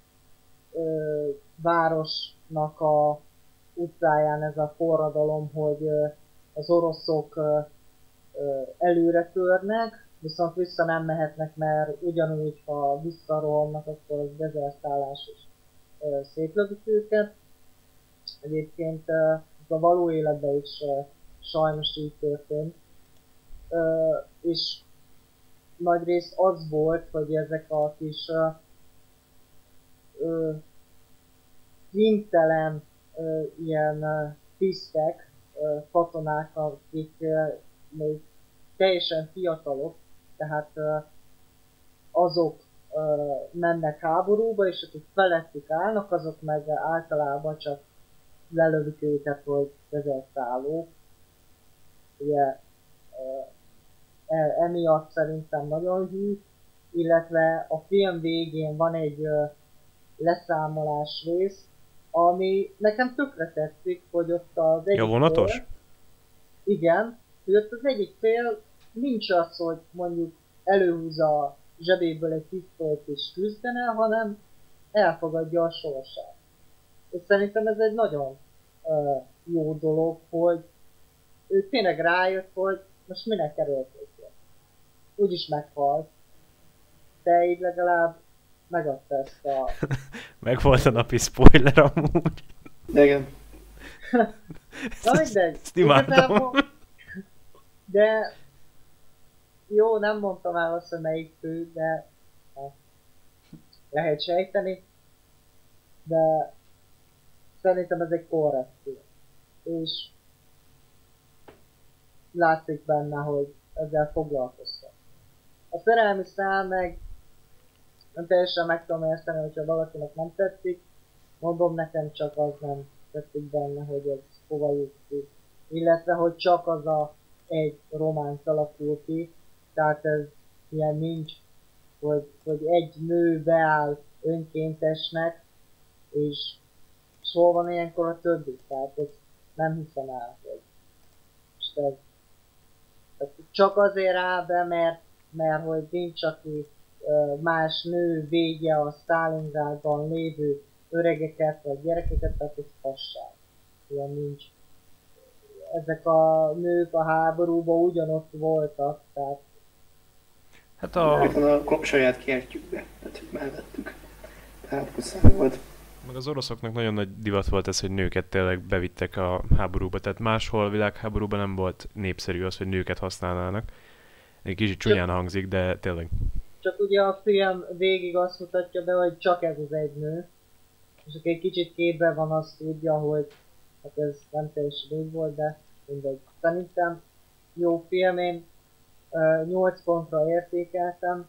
uh, városnak a utcáján ez a forradalom, hogy uh, az oroszok uh, uh, előre törnek, viszont vissza nem mehetnek, mert ugyanúgy, ha visszarohannak, akkor az dezertálás is uh, szétlövik őket. Egyébként uh, ez a való életben is uh, sajnos így történt. Uh, és nagyrészt az volt, hogy ezek a kis uh, uh, kénytelen uh, ilyen uh, tisztek, uh, katonák, akik uh, még teljesen fiatalok, tehát uh, azok uh, mennek háborúba, és akik felettük állnak, azok meg általában csak lelövik őket, hogy dezertálók. Ugye uh, e, emiatt szerintem nagyon hű, illetve a film végén van egy uh, leszámolás rész, ami nekem tökre tetszik, hogy ott az egyik Ja, vonatos? fél, igen, hogy ott az egyik fél nincs az, hogy mondjuk előhúzza a zsebéből egy pisztolyt és küzdene, hanem elfogadja a sorsát. És szerintem ez egy nagyon uh, jó dolog, hogy ő tényleg rájött, hogy most minek erőltetjen. Úgyis meghalt. De így legalább megadta ezt a... Meg volt a napi spoiler amúgy. De igen. Na mindegy. Ezt imádom. Igazából, de jó, nem mondtam el azt, hogy melyik fő, de hát, lehet sejteni. De szerintem ez egy korrekt film. És látszik benne, hogy ezzel foglalkoztak. A szerelmi szál meg nem teljesen meg tudom érteni, hogyha valakinek nem tetszik. Mondom, nekem csak az nem tetszik benne, hogy ez hova jut ki. Illetve, hogy csak az a egy románc alakul ki. Tehát ez ilyen nincs, hogy, hogy egy nő beáll önkéntesnek, és és hol van ilyenkor a többi? Tehát ezt nem hiszem el, hogy most ez, tehát csak azért áll be, mert, mert hogy nincs, aki más nő védje a Stalingrádban lévő öregeket vagy gyerekeket, tehát ez fasság. Ilyen nincs. Ezek a nők a háborúban ugyanott voltak, tehát... Hát a... Hát a saját kertjükbe, tehát mellettük. Tehát muszáj volt. Meg az oroszoknak nagyon nagy divat volt ez, hogy nőket tényleg bevittek a háborúba, tehát máshol világháborúban nem volt népszerű az, hogy nőket használnának. Egy kicsit csúnyán hangzik, de tényleg. Csak ugye a film végig azt mutatja be, hogy csak ez az egy nő. És aki egy kicsit képben van, azt tudja, hogy hát ez nem teljesen így volt, de mindegy. Szerintem jó film, én uh, nyolc pontra értékeltem,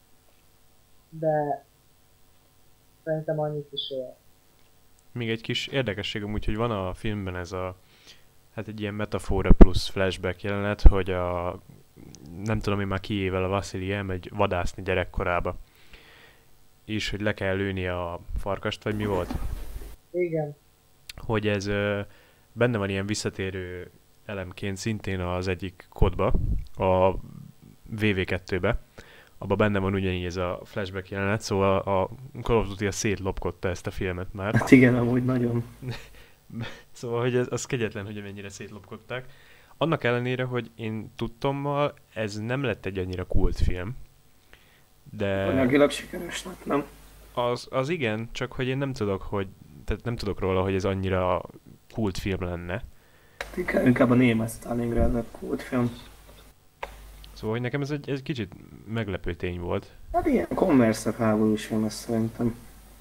de szerintem annyit is ér. Még egy kis érdekesség amúgy, hogy van a filmben ez a, hát egy ilyen metafora plusz flashback jelenet, hogy a, nem tudom én már kiével a Vasili elmegy vadászni gyerekkorába. És hogy le kell lőni a farkast, vagy mi volt? Igen. Hogy ez ö, benne van ilyen visszatérő elemként szintén az egyik kodba, a vé vé kettőbe. Abban benne van ugyanígy ez a flashback jelenet, szóval a Call of Duty szétlopkodta ezt a filmet már. Hát igen, amúgy nagyon. Szóval, hogy ez, az kegyetlen, hogy mennyire szétlopkodták. Annak ellenére, hogy én tudtommal ez nem lett egy annyira kultfilm. De... Anyagilag sikeres lett, nem? Az, az igen, csak hogy én nem tudok, hogy, tehát nem tudok róla, hogy ez annyira kultfilm lenne. Inkább, inkább a német Stalingrad lett kultfilm. Szóval, hogy nekem ez egy, egy kicsit meglepő tény volt. Hát ilyen kommerszebb háborús film, ezt szerintem.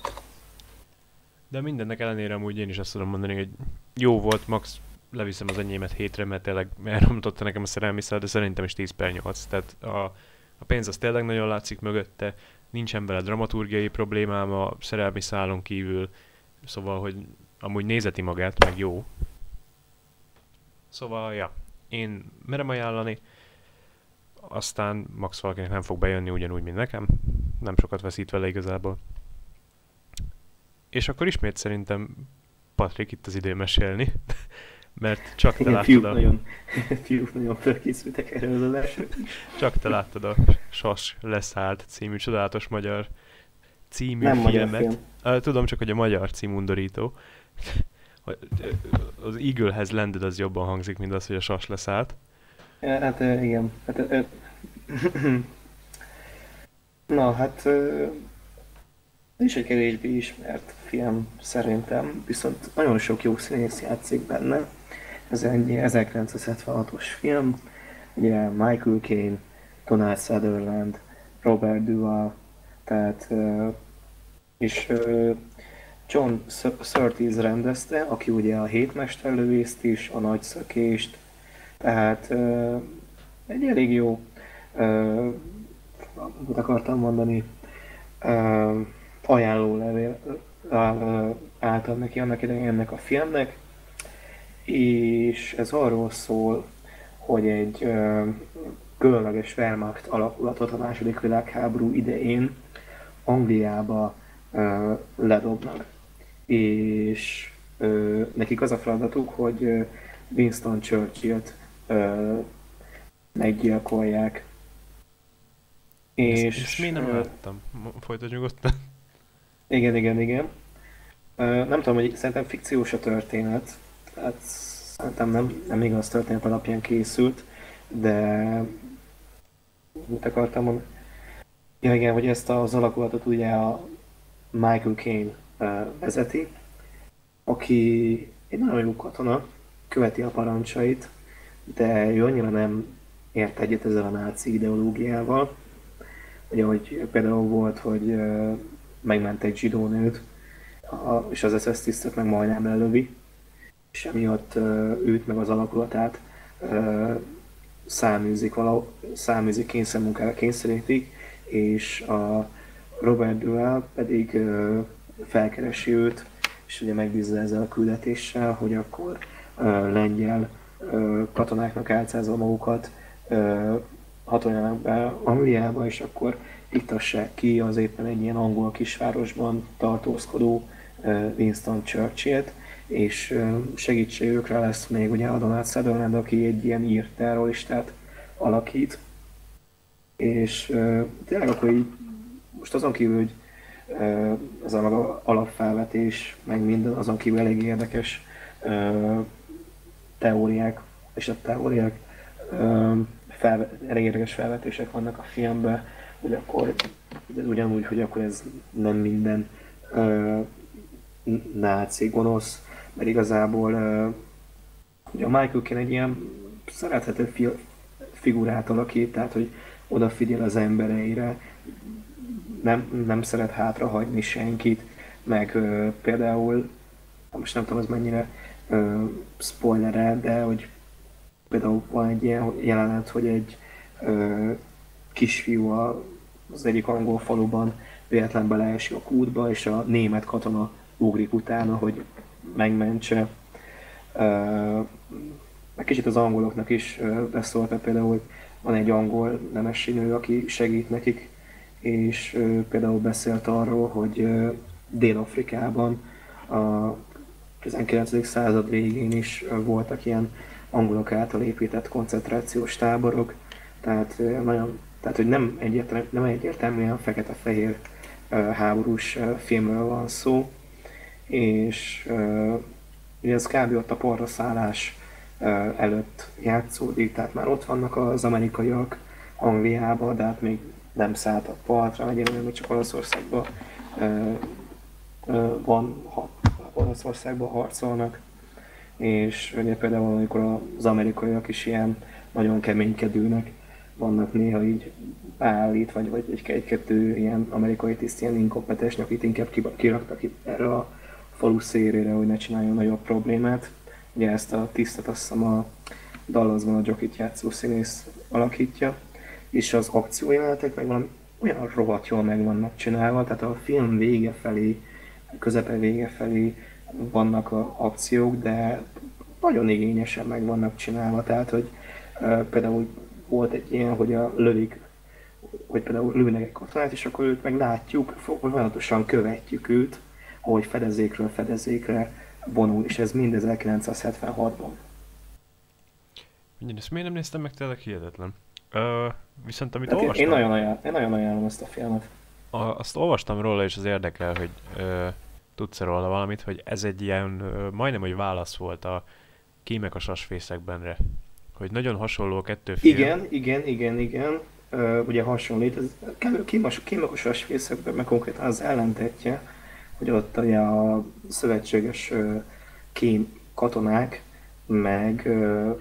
De mindennek ellenére amúgy én is azt tudom mondani, hogy jó volt, max leviszem az enyémet hétre, mert tényleg elromtotta nekem a szerelmi szál, de szerintem is tíz per nyolc. Tehát a, a pénz az tényleg nagyon látszik mögötte, nincsen vele dramaturgiai problémám a szerelmi szálon kívül, szóval, hogy amúgy nézeti magát, meg jó. Szóval, ja, én merem ajánlani, aztán max valakinek nem fog bejönni ugyanúgy, mint nekem, nem sokat veszít vele igazából. És akkor ismét szerintem, Patrik, itt az idő mesélni, mert csak te Igen, láttad fiúk a... nagyon, fiúk nagyon felkészültek erre az adásra. Csak te láttad a Sas leszállt című csodálatos magyar című Nem magyar filmet. film. Uh, tudom, csak hogy a magyar cím undorító. Az Eagle has landed az jobban hangzik, mint az, hogy a Sas leszállt. Ja, hát ö, igen. Hát, ö, na, hát ö, ez is egy kevésbé ismert film szerintem, viszont nagyon sok jó színész játszik benne. Ez egy ezerkilencszázhetvenhatos film, ugye Michael Caine, Donald Sutherland, Robert Duvall, tehát ö, és ö, John Surtees rendezte, aki ugye a Hétmesterlövészt is, a Nagy Szökést, tehát ö, egy elég jó, ö, mit akartam mondani, ö, ajánlólevél által neki annak idején ennek a filmnek, és ez arról szól, hogy egy ö, különleges Wehrmacht alakulatot a második világháború idején Angliába ö, ledobnak. És ö, nekik az a feladatuk, hogy ö, Winston Churchillt ö, meggyilkolják. És, És, ezt miért nem ö, láttam? Folytasd nyugodtan. Igen, igen, igen. Ö, nem tudom, hogy szerintem fikciós a történet, tehát szerintem nem, nem igaz történet alapján készült, de mit akartam mondani? Ja igen, hogy ezt az alakulatot ugye a Michael Caine ö, vezeti, aki egy nagyon jó katona, követi a parancsait, de ő annyira nem ért egyet ezzel a náci ideológiával. Ugye, hogy például volt, hogy ö, megment egy zsidó nőt, a, és az es es tisztet meg majdnem lelövi, és emiatt ö, őt meg az alakulatát ö, száműzik, valahol, száműzik kényszermunkára kényszerítik, és a Robert Duvall pedig ö, felkeresi őt, és ugye megbízza ezzel a küldetéssel, hogy akkor ö, lengyel ö, katonáknak álcázva magukat ö, hatoljanak be Angliába, és akkor iktassák ki az éppen egy ilyen angol kisvárosban tartózkodó ö, Winston Churchill-t, és ö, segítségükre lesz még ugye a Donald Sutherland, aki egy ilyen ír terroristát alakít, és ö, tényleg akkor így most azon kívül, hogy ö, ez a maga alapfelvetés, meg minden, azon kívül elég érdekes ö, teóriák, és a teóriák ö, felve, elég érdekes felvetések vannak a filmben, hogy akkor ez ugyanúgy, hogy akkor ez nem minden ö, náci gonosz, mert igazából ö, ugye a Michael Caine egy ilyen szerethető fi- figurát alakít, tehát hogy odafigyel az embereire, nem, nem szeret hátrahagyni senkit, meg ö, például, most nem tudom, ez mennyire ö, spoiler, de hogy például van egy ilyen jelenet, hogy egy ö, kisfiú a, az egyik angol faluban véletlen beleesik a kútba, és a német katona ugrik utána, hogy megmentse. Ö, meg kicsit az angoloknak is ö, beszólt, mert például van egy angol nemesi nő, aki segít nekik, és ö, például beszélt arról, hogy ö, Dél-Afrikában a tizenkilencedik század végén is ö, voltak ilyen angolok által épített koncentrációs táborok, tehát ö, nagyon, tehát hogy nem egyértelmű, nem egyértelműen fekete-fehér ö, háborús ö, filmről van szó, és ö, ugye ez kb. Ott a parraszállás ö, előtt játszódik, tehát már ott vannak az amerikaiak Angliában, de hát még nem szálltak partra, egyelőre még csak Olaszországban ö, ö, van, ha, Olaszországban harcolnak, és ugye például amikor az amerikaiak is ilyen nagyon keménykedőnek vannak néha így beállít, vagy, vagy egy, egy-kettő ilyen amerikai tiszt ilyen inkompetens, akit inkább kiraktak itt erre a falu szélére, hogy ne csináljon nagyobb problémát. Ugye ezt a tisztet azt hiszem a Dallasban a Jockey-t játszó színész alakítja, és az akciójelenetek meg valami olyan rohadt jól meg vannak csinálva, tehát a film vége felé, közepe vége felé vannak a akciók, de nagyon igényesen meg vannak csinálva, tehát hogy uh, például volt egy ilyen, hogy a lövik, hogy például lőnek egy katonát, és akkor őt meg látjuk, folyamatosan követjük őt, ahogy fedezékről fedezékre vonul, és ez mind ezerkilencszázhetvenhatban. Mindjárt, ezt miért nem néztem meg, tényleg hihetetlen. Ö, viszont amit Tehát én, olvastam, én, nagyon ajánl, én nagyon ajánlom ezt a filmet. a, azt olvastam róla, és az érdekel, hogy ö, tudsz-e róla valamit, hogy ez egy ilyen, ö, majdnem, hogy válasz volt a Kémek a sasfészekbenre. Hogy nagyon hasonló a kettő film. Igen, igen, igen, igen. Uh, ugye hasonlít, ez Kémek a sasfészekben, meg konkrétan az ellentetje, hogy ott ugye a szövetséges uh, kém katonák, meg uh,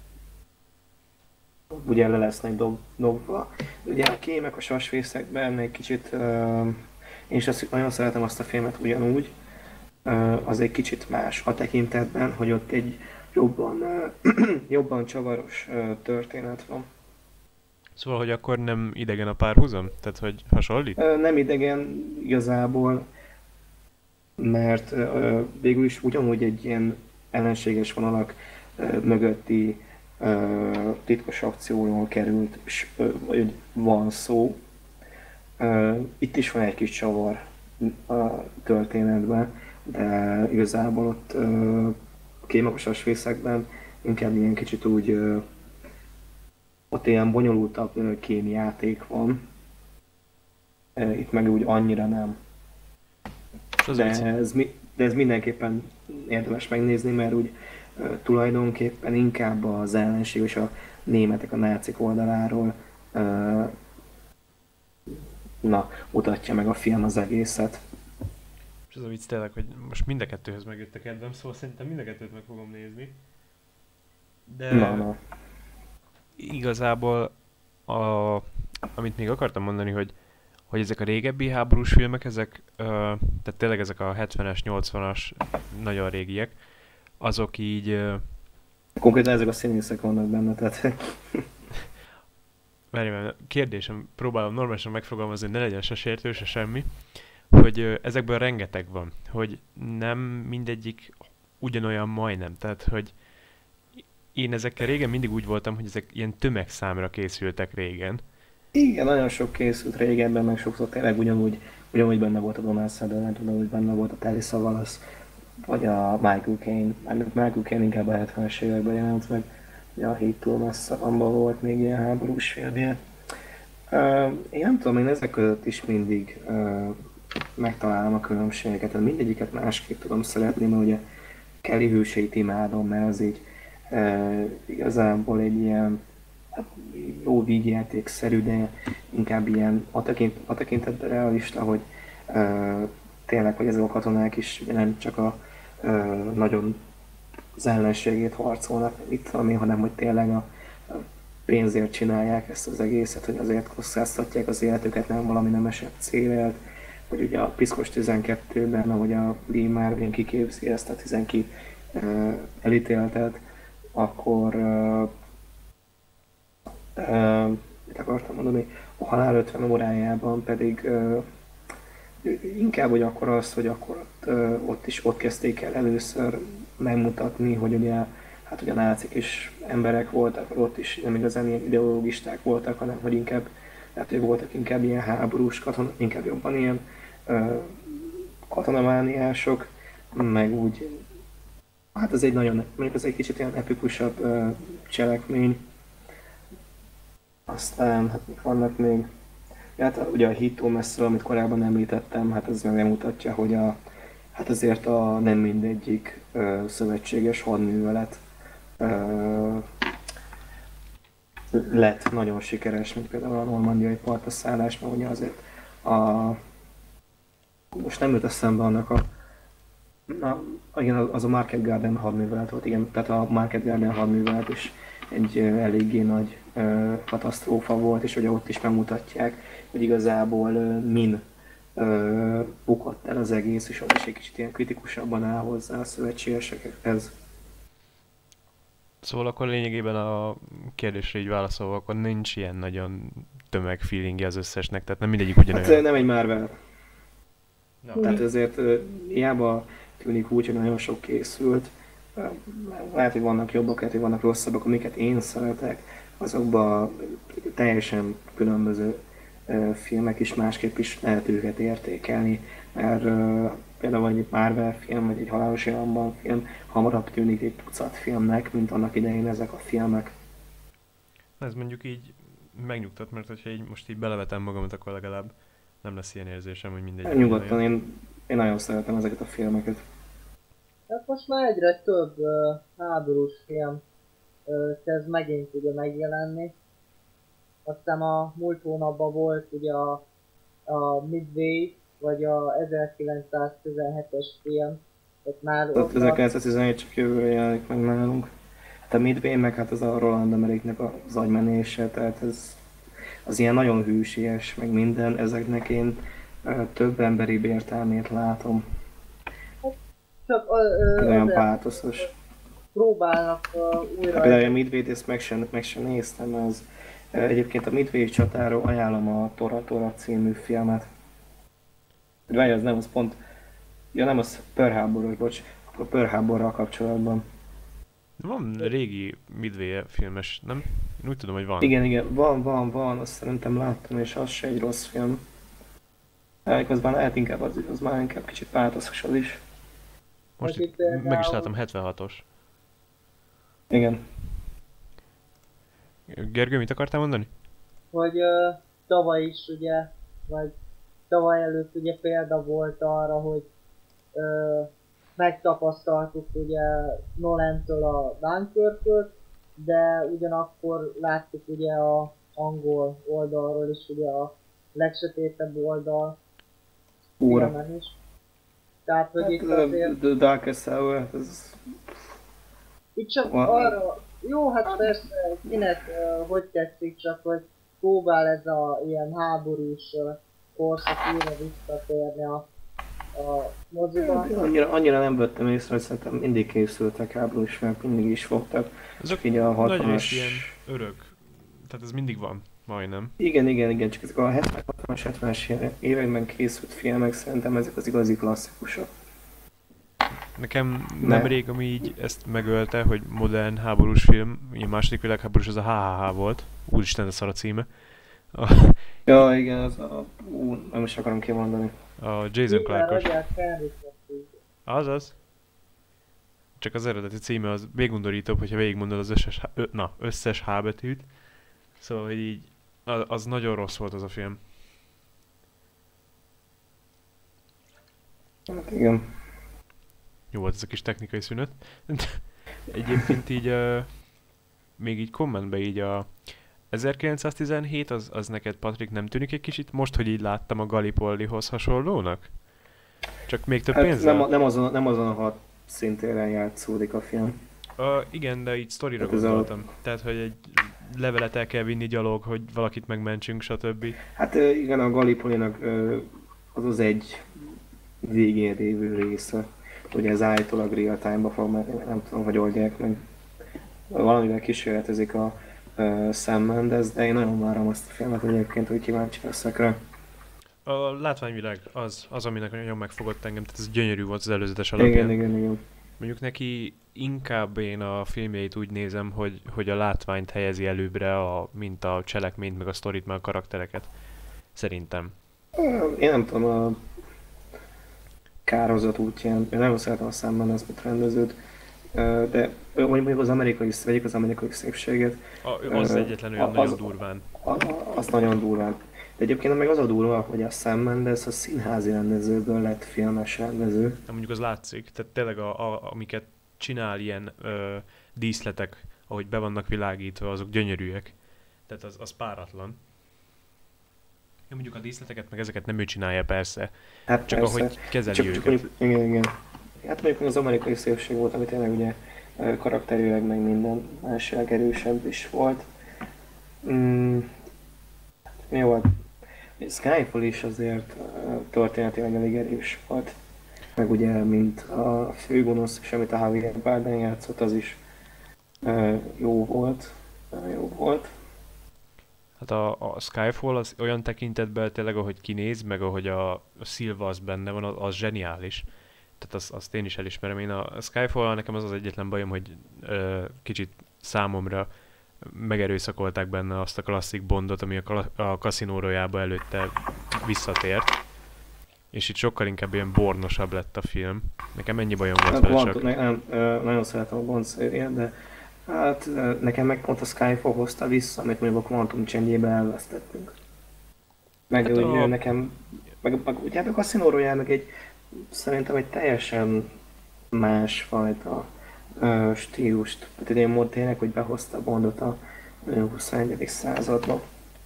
ugye le lesznek dob, dobva. Ugye a Kémek a sasfészekben egy kicsit, uh, én is azt, nagyon szeretem azt a filmet ugyanúgy, uh, az egy kicsit más a tekintetben, hogy ott egy jobban, uh, jobban csavaros uh, történet van. Szóval, hogy akkor nem idegen a párhuzam? Tehát, hogy hasonlít? Uh, nem idegen igazából, mert uh, végül is ugyanúgy egy ilyen ellenséges vonalak uh, mögötti uh, titkos akcióról került, és uh, van szó. Uh, itt is van egy kis csavar a történetben, de igazából ott uh, a Kémek a sasfészekben inkább ilyen kicsit úgy uh, ott ilyen bonyolultabb uh, kémjáték van. Uh, itt meg úgy annyira nem. De ez, de ez mindenképpen érdemes megnézni, mert úgy uh, tulajdonképpen inkább az ellenség és a németek, a nácik oldaláról uh, na, mutatja meg a film az egészet. És az a vicc tényleg, hogy most mind a kettőhöz megjött a kedvem, szóval szerintem mind a kettőt meg fogom nézni. Na, De na. igazából, a, amit még akartam mondani, hogy, hogy ezek a régebbi háborús filmek, ezek, ö, tehát tényleg ezek a hetvenes, nyolcvanas, nagyon régiek, azok így, ö, Konkrétan ezek a színészek vannak benne, tehát várj, mert kérdésem, próbálom normálisan megfogalmazni, hogy ne legyen se sértő, se semmi, hogy ö, ezekből rengeteg van, hogy nem mindegyik ugyanolyan majdnem, tehát hogy én ezekkel régen mindig úgy voltam, hogy ezek ilyen tömegszámra készültek régen. igen, nagyon sok készült régenben, meg sokszor tényleg ugyanúgy, ugyanúgy benne volt a Donald Sutherland, ugyanúgy benne volt a Telly Savalas, vagy a Michael Caine. Mármint Michael Caine inkább a hetvenes években jelent meg, ugye a Hét túl messze vanban volt még ilyen háborús filmje. Uh, én nem tudom, én ezek között is mindig uh, megtalálom a különbségeket, tehát mindegyiket másképp tudom szeretni, mert ugye Kelly hőseit imádom, mert az így uh, igazából egy ilyen hát, jó vígjátékszerű, de inkább ilyen a, tekint, a tekintetben realista, hogy uh, tényleg, hogy ezek a katonák is ugye nem csak a uh, nagyon az ellenségét harcolnak, itt valami, hanem hogy tényleg a, a pénzért csinálják ezt az egészet, hogy azért kockáztatják az életüket, nem valami nemesebb célért, hogy ugye a Piszkos tizenkettőben, ahogy a Lee Marvin kiképzi ezt a tizenkét uh, elítéltet, akkor uh, uh, mit akartam mondani, a halál ötven órájában pedig uh, inkább, hogy akkor az, hogy akkor ott, uh, ott is ott kezdték el először megmutatni, hogy ugye, hát ugye a nácik is emberek voltak, ott is nem igazán ilyen ideológisták voltak, hanem hogy inkább, hát ők voltak inkább ilyen háborús katonák, inkább jobban ilyen uh, katonamániások, meg úgy, hát ez egy nagyon, mondjuk ez egy kicsit ilyen epikusabb uh, cselekmény. Aztán, hát mik vannak még? Ja, hát ugye a Hét túl messziről, amit korábban említettem, hát ez megmutatja, hogy a, hát azért a nem mindegyik ö, szövetséges hadművelet ö, lett nagyon sikeres, mint például a normandiai partraszállás, mert ugye azért a, most nem jut eszembe annak a, na, igen, az a Market Garden hadművelet volt, igen, tehát a Market Garden hadművelet is egy ö, eléggé nagy ö, katasztrófa volt, és ugye ott is megmutatják, hogy igazából ö, min ö, bukott el az egész, és ott is egy kicsit ilyen kritikusabban áll hozzá a szövetségesekhez. Szóval akkor lényegében a kérdésre így válaszolva, akkor nincs ilyen nagyon tömegfeelingje az összesnek, tehát nem mindegyik Hát ugyanolyan. ö, nem egy Marvel, No. tehát ezért ö, hiába tűnik úgy, hogy nagyon sok készült, ö, lehet, hogy vannak jobbak, lehet, hogy vannak rosszabbak, amiket én szeretek, azokban teljesen különböző ö, filmek is, másképp is lehet őket értékelni, mert ö, például egy Marvel film, vagy egy Halálos Iramban film hamarabb tűnik egy tucat filmnek, mint annak idején ezek a filmek. Ez mondjuk így megnyugtat, mert hogyha így most így belevetem magamat, akkor legalább nem lesz ilyen érzésem, hogy mindegyik Nyugodtan, ugyanolyan. én, én nagyon szeretem ezeket a filmeket. Hát most már egyre több uh, háborús film uh, kezd megint ugye megjelenni. Aztán a múlt hónapban volt ugye a, a Midway, vagy a ezerkilencszáztizenhetes film. Ott már Tehát ott a, ezerkilencszáztizenhét csak jövőre jelenik meg nálunk. Hát a Midway meg hát az a Roland Emmerichnek az agymenése, tehát ez az ilyen nagyon hűséges, meg minden, ezeknek én ö, több emberi értelmét látom. csak uh, uh, Olyan azért pátoszos. próbálnak uh, újra Hát például a egy, Midway-t ezt meg sem, meg sem néztem, az ö, egyébként a Midway csatáról ajánlom a Tora Tora című filmet. Várj, az nem, az pont, ja nem, az Pearl Harboros, bocs, akkor Pearl Harborral kapcsolatban. Van régi Midway filmes, nem? Én úgy tudom, hogy van. Igen, igen, van, van, van, azt szerintem láttam, és az se egy rossz film. Elközben lehet inkább az, az már inkább kicsit pátoszos az is. Most Vagy itt itt meg is például- látom hetvenhatos. Igen. Gergő, mit akartál mondani? hogy uh, tavaly is ugye, vagy tavaly előtt ugye példa volt arra, hogy uh, megtapasztaltuk ugye Nolantől a Dunkirköt, de ugyanakkor láttuk ugye a angol oldalról is ugye a legsötétebb oldal Óra. filmen is. Tehát, hogy Hát, itt a azért... The Darkest Hour, ez... Itt csak Va- arra... Jó, hát persze, kinek uh, hogy tetszik, csak hogy próbál ez a ilyen háborús uh, korszak újra visszatérni a, a moziban. Annyira, annyira nem vettem észre, hogy szerintem mindig készültek háborús filmek, mindig is voltak. Ezek Csak így a nagy hatvanas... részt ilyen örök. Tehát ez mindig van, majdnem. Igen, igen, igen, csak ezek a hetvenes, hatvanas, hetvenes években készült filmek, szerintem ezek az igazi klasszikusok. Nekem Ne. nemrég, ami így ezt megölte, hogy modern háborús film, ugye a második világháborús, az a há há há volt. Úristen, ez szar a címe. A, Ja, igen, az a... Ú, nem is akarom kimondani. a Jason Clarke-os. Roger Henry-t. Azaz. Csak az eredeti címe az még undorítóbb, hogyha végigmondod az összes, H- ö, na, összes H betűt. Szóval, hogy így, az, az nagyon rossz volt az a film. Hát igen. Jó volt ez a kis technikai szünet. Egyébként így, uh, még így kommentbe így a ezerkilencszáztizenhét, az, az neked, Patrik, nem tűnik egy kicsit most, hogy így láttam a Gallipoldihoz hasonlónak? Csak még több Hát pénzzel? nem, nem, azon, nem azon a hat szintéren játszódik a film. Uh, igen, de így sztorira Hát ez a- gondoltam. Tehát, hogy egy levelet el kell vinni gyalog, hogy valakit megmentsünk, stb. Hát ö, igen, a Gallipolinak ö, az az egy végén lévő része. Ugye ez állítólag real time-ba fog menni, nem tudom, hogy oldják meg. Valamivel kísérletezik a uh, Sam Mendes, de én nagyon várom azt a filmet egyébként, hogy kíváncsi leszek rá. A látványvilág az, az, aminek nagyon megfogott engem, tehát ez gyönyörű volt az előzetes alapján. Igen, igen, igen. Mondjuk neki inkább én a filmjeit úgy nézem, hogy, hogy a látványt helyezi előbbre, a, mint a cselekményt, meg a sztorit, meg a karaktereket. Szerintem. Ö, Én nem tudom, a kárhozat útján, én nagyon szeretem a Sam Mendes, mint rendezőt, ö, de ö, mondjuk az amerikai, vegyük az amerikai szépséget, A, az Ö, egyetlen olyan az- nagyon durván. A- a- az nagyon durván. De egyébként meg az a durva, hogy a Sam Mendes a színházi rendezőből lett filmes rendező. Nem mondjuk az látszik, tehát tényleg a, a, amiket csinál ilyen ö, díszletek, ahogy be vannak világítva, azok gyönyörűek. Tehát az, az páratlan. Én mondjuk a díszleteket, meg ezeket nem ő csinálja persze, Hát csak persze. ahogy kezeli csak, őket. csak mondjuk, igen, igen. Hát mondjuk az amerikai szépség volt, ami tényleg ugye ö, karakterileg meg minden másság erősebb is volt. Mm, mi volt? Skyfall is azért ö, történetileg elég erős volt. Meg ugye, mint a főgonosz, és amit a Javier Bardem játszott, az is ö, jó volt. Ö, jó volt. Hát a, a Skyfall az olyan tekintetben tényleg, ahogy kinéz, meg ahogy a, a Silva az benne van, az, az zseniális. Tehát azt, azt én is elismerem. Én a Skyfall nekem az az egyetlen bajom, hogy ö, kicsit számomra megerőszakolták benne azt a klasszik Bondot, ami a, kala- a Casino Royale-ba előtte visszatért. És itt sokkal inkább ilyen bornosabb lett a film. Nekem ennyi bajom volt Hát vele Quantum, csak. ne, nem, ö, nagyon szeretem a Bond szériát, de hát ö, nekem meg pont a Skyfall hozta vissza, amit mondjuk a Quantum Change-jébe elvesztettünk. Meg Hát hát a- a... nekem, meg, meg ugye a Casino Royale meg egy, szerintem egy teljesen másfajta ö, stílust. Tehát egy ilyen mód tényleg, hogy behozta a Bondot a ö, huszonegyedik századba.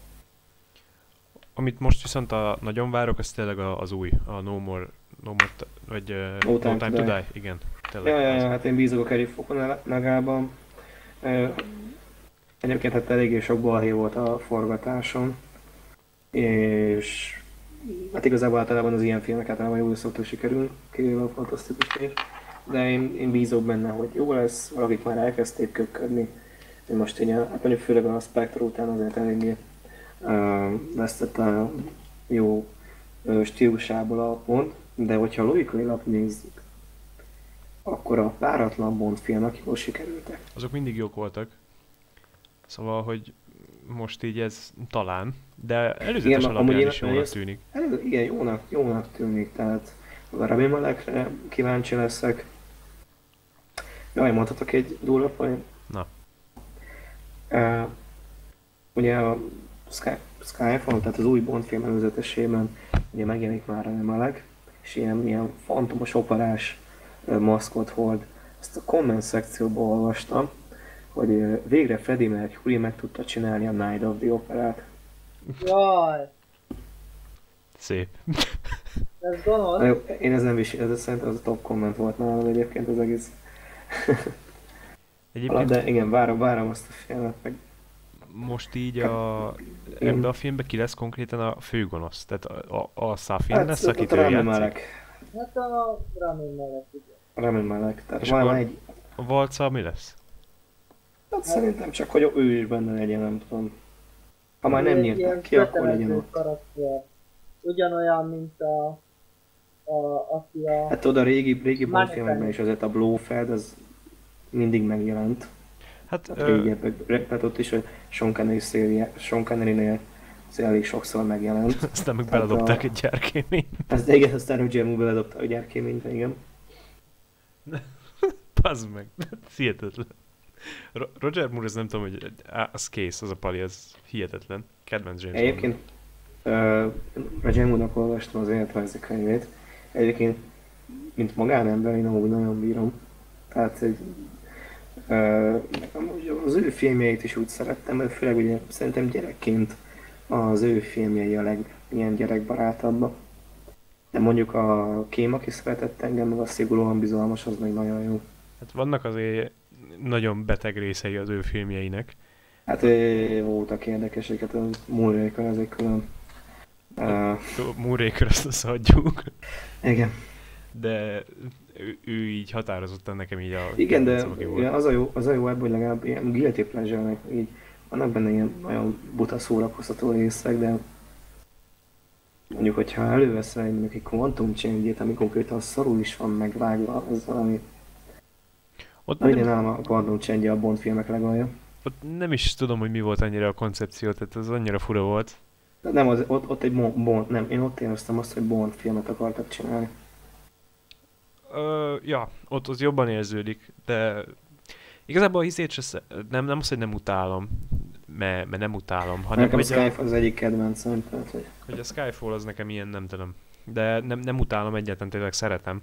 Amit most viszont a, nagyon várok, az tényleg a, az új, a No More, no more t- vagy uh, No Time to to Die. Die. Igen, tényleg. Ja, ja, az. ja, hát én bízok a Kerry Fukunagában. Egyébként hát eléggé sok balhé volt a forgatáson. És hát igazából általában az ilyen filmek általában jól szoktak sikerülni, kivéve a fantasztikus. De én, én bízok benne, hogy jó lesz, valakik már elkezdték köpködni. Én most így, hát mondjuk főleg a Spectre után azért eléggé uh, vesztett a jó uh, stílusából a pont, de hogyha logikailag nézzük, akkor a páratlan Bond filmek jól sikerültek. Azok mindig jók voltak. Szóval, hogy most így ez talán, de előzetes Igen, alapján amúgy én- is jónak én- tűnik. Elég, igen, jónak, jónak tűnik, tehát a Rami Malekre kíváncsi leszek. Jaj, mondhatok egy durva poén? Na. Uh, ugye a Sky, Skyfall, tehát az új Bond film előzetesében ugye megjelenik már Rami Malek, és ilyen, ilyen fantomos operás uh, maszkot hord. Ezt a komment szekcióban olvastam, hogy uh, végre Freddie Mercury meg tudta csinálni a Night of the Operát. Jaj, Szép. de Ez gonosz. Na jó, én ez nem viselem, ez szerintem az a top komment volt nálam egyébként az egész. Egyébként De igen, várom, várom azt a filmet, meg most így a, én- ebbe a filmbe ki lesz konkrétan a főgonosz. Tehát a, a, a Safin lesz, hát, akit ott ő Rami játszik. Malek. Hát a Rami mellett ugye. Rami Malek. Tehát És van akkor- egy... A Valca mi lesz? Hát szerintem csak, hogy ő is benne legyen, nem tudom. Ha már nem Ő egy nyírták ilyen ki, akkor legyen kötelező ott. karakter. Ugyanolyan, mint a, a aki a... Hát oda a régi, régi Bond Mannequin. filmekben is azért a Blofeld, az mindig megjelent. Hát Tehát ö, régebben, tehát ott is a Sean Connery széria, Sean Connery-nél az elég sokszor megjelent. aztán meg Hát beledobták a- egy gyárkéményt. Ez igen, aztán Roger Moore beledobta a gyárkéménybe, igen. Pazd meg. Ez hihetetlen. Ro- Roger Moore, ez nem tudom, hogy á, az kész, az a pali, ez hihetetlen. Kedvenc James Bond. Egyébként uh, Roger Moore-nak olvastam az életrajzi könyvét. Egyébként, mint magánember, én amúgy nagyon bírom. Tehát egy, uh, amúgy az ő filmjeit is úgy szerettem, mert főleg ugye szerintem gyerekként az ő filmjei a leg ilyen gyerekbarátabbak. De mondjuk a Kém, aki szeretett engem, meg a Szigorúan bizalmas, az meg nagyon jó. Hát vannak azért nagyon beteg részei az ő filmjeinek. Hát ö, voltak érdekeseket, a Moonraker az egy külön. Uh, Moonraker azt azt hagyjuk. igen. De ő, ő így határozottan nekem így a... Igen, de kedvencem, aki volt. igen, az a jó, az a jó ebben, hogy legalább ilyen guilty pleasure-nek így vannak benne ilyen nagyon buta szórakoztató részek, de mondjuk, hogyha előveszel egy mondjuk egy Quantum Change-ét, ami konkrétan szarul is van megvágva, az valami, Ott, na minden nem, nálam a Quantum Change a Bond filmek legalja. ott nem is tudom, hogy mi volt annyira a koncepció, tehát az annyira fura volt. De nem, az, ott, ott egy Mo- Bond, nem, én ott éreztem azt, hogy Bond filmet akartak csinálni. Ö, ja, ott az jobban érződik, de igazából a hiszét se, sze- nem, nem az, hogy nem utálom, mert, mert nem utálom, hanem Nekem a hogy a, Skyfall az egyik kedvencem, tehát hogy hogy a Skyfall az nekem ilyen, nem tudom. De nem, nem utálom egyáltalán, tényleg szeretem.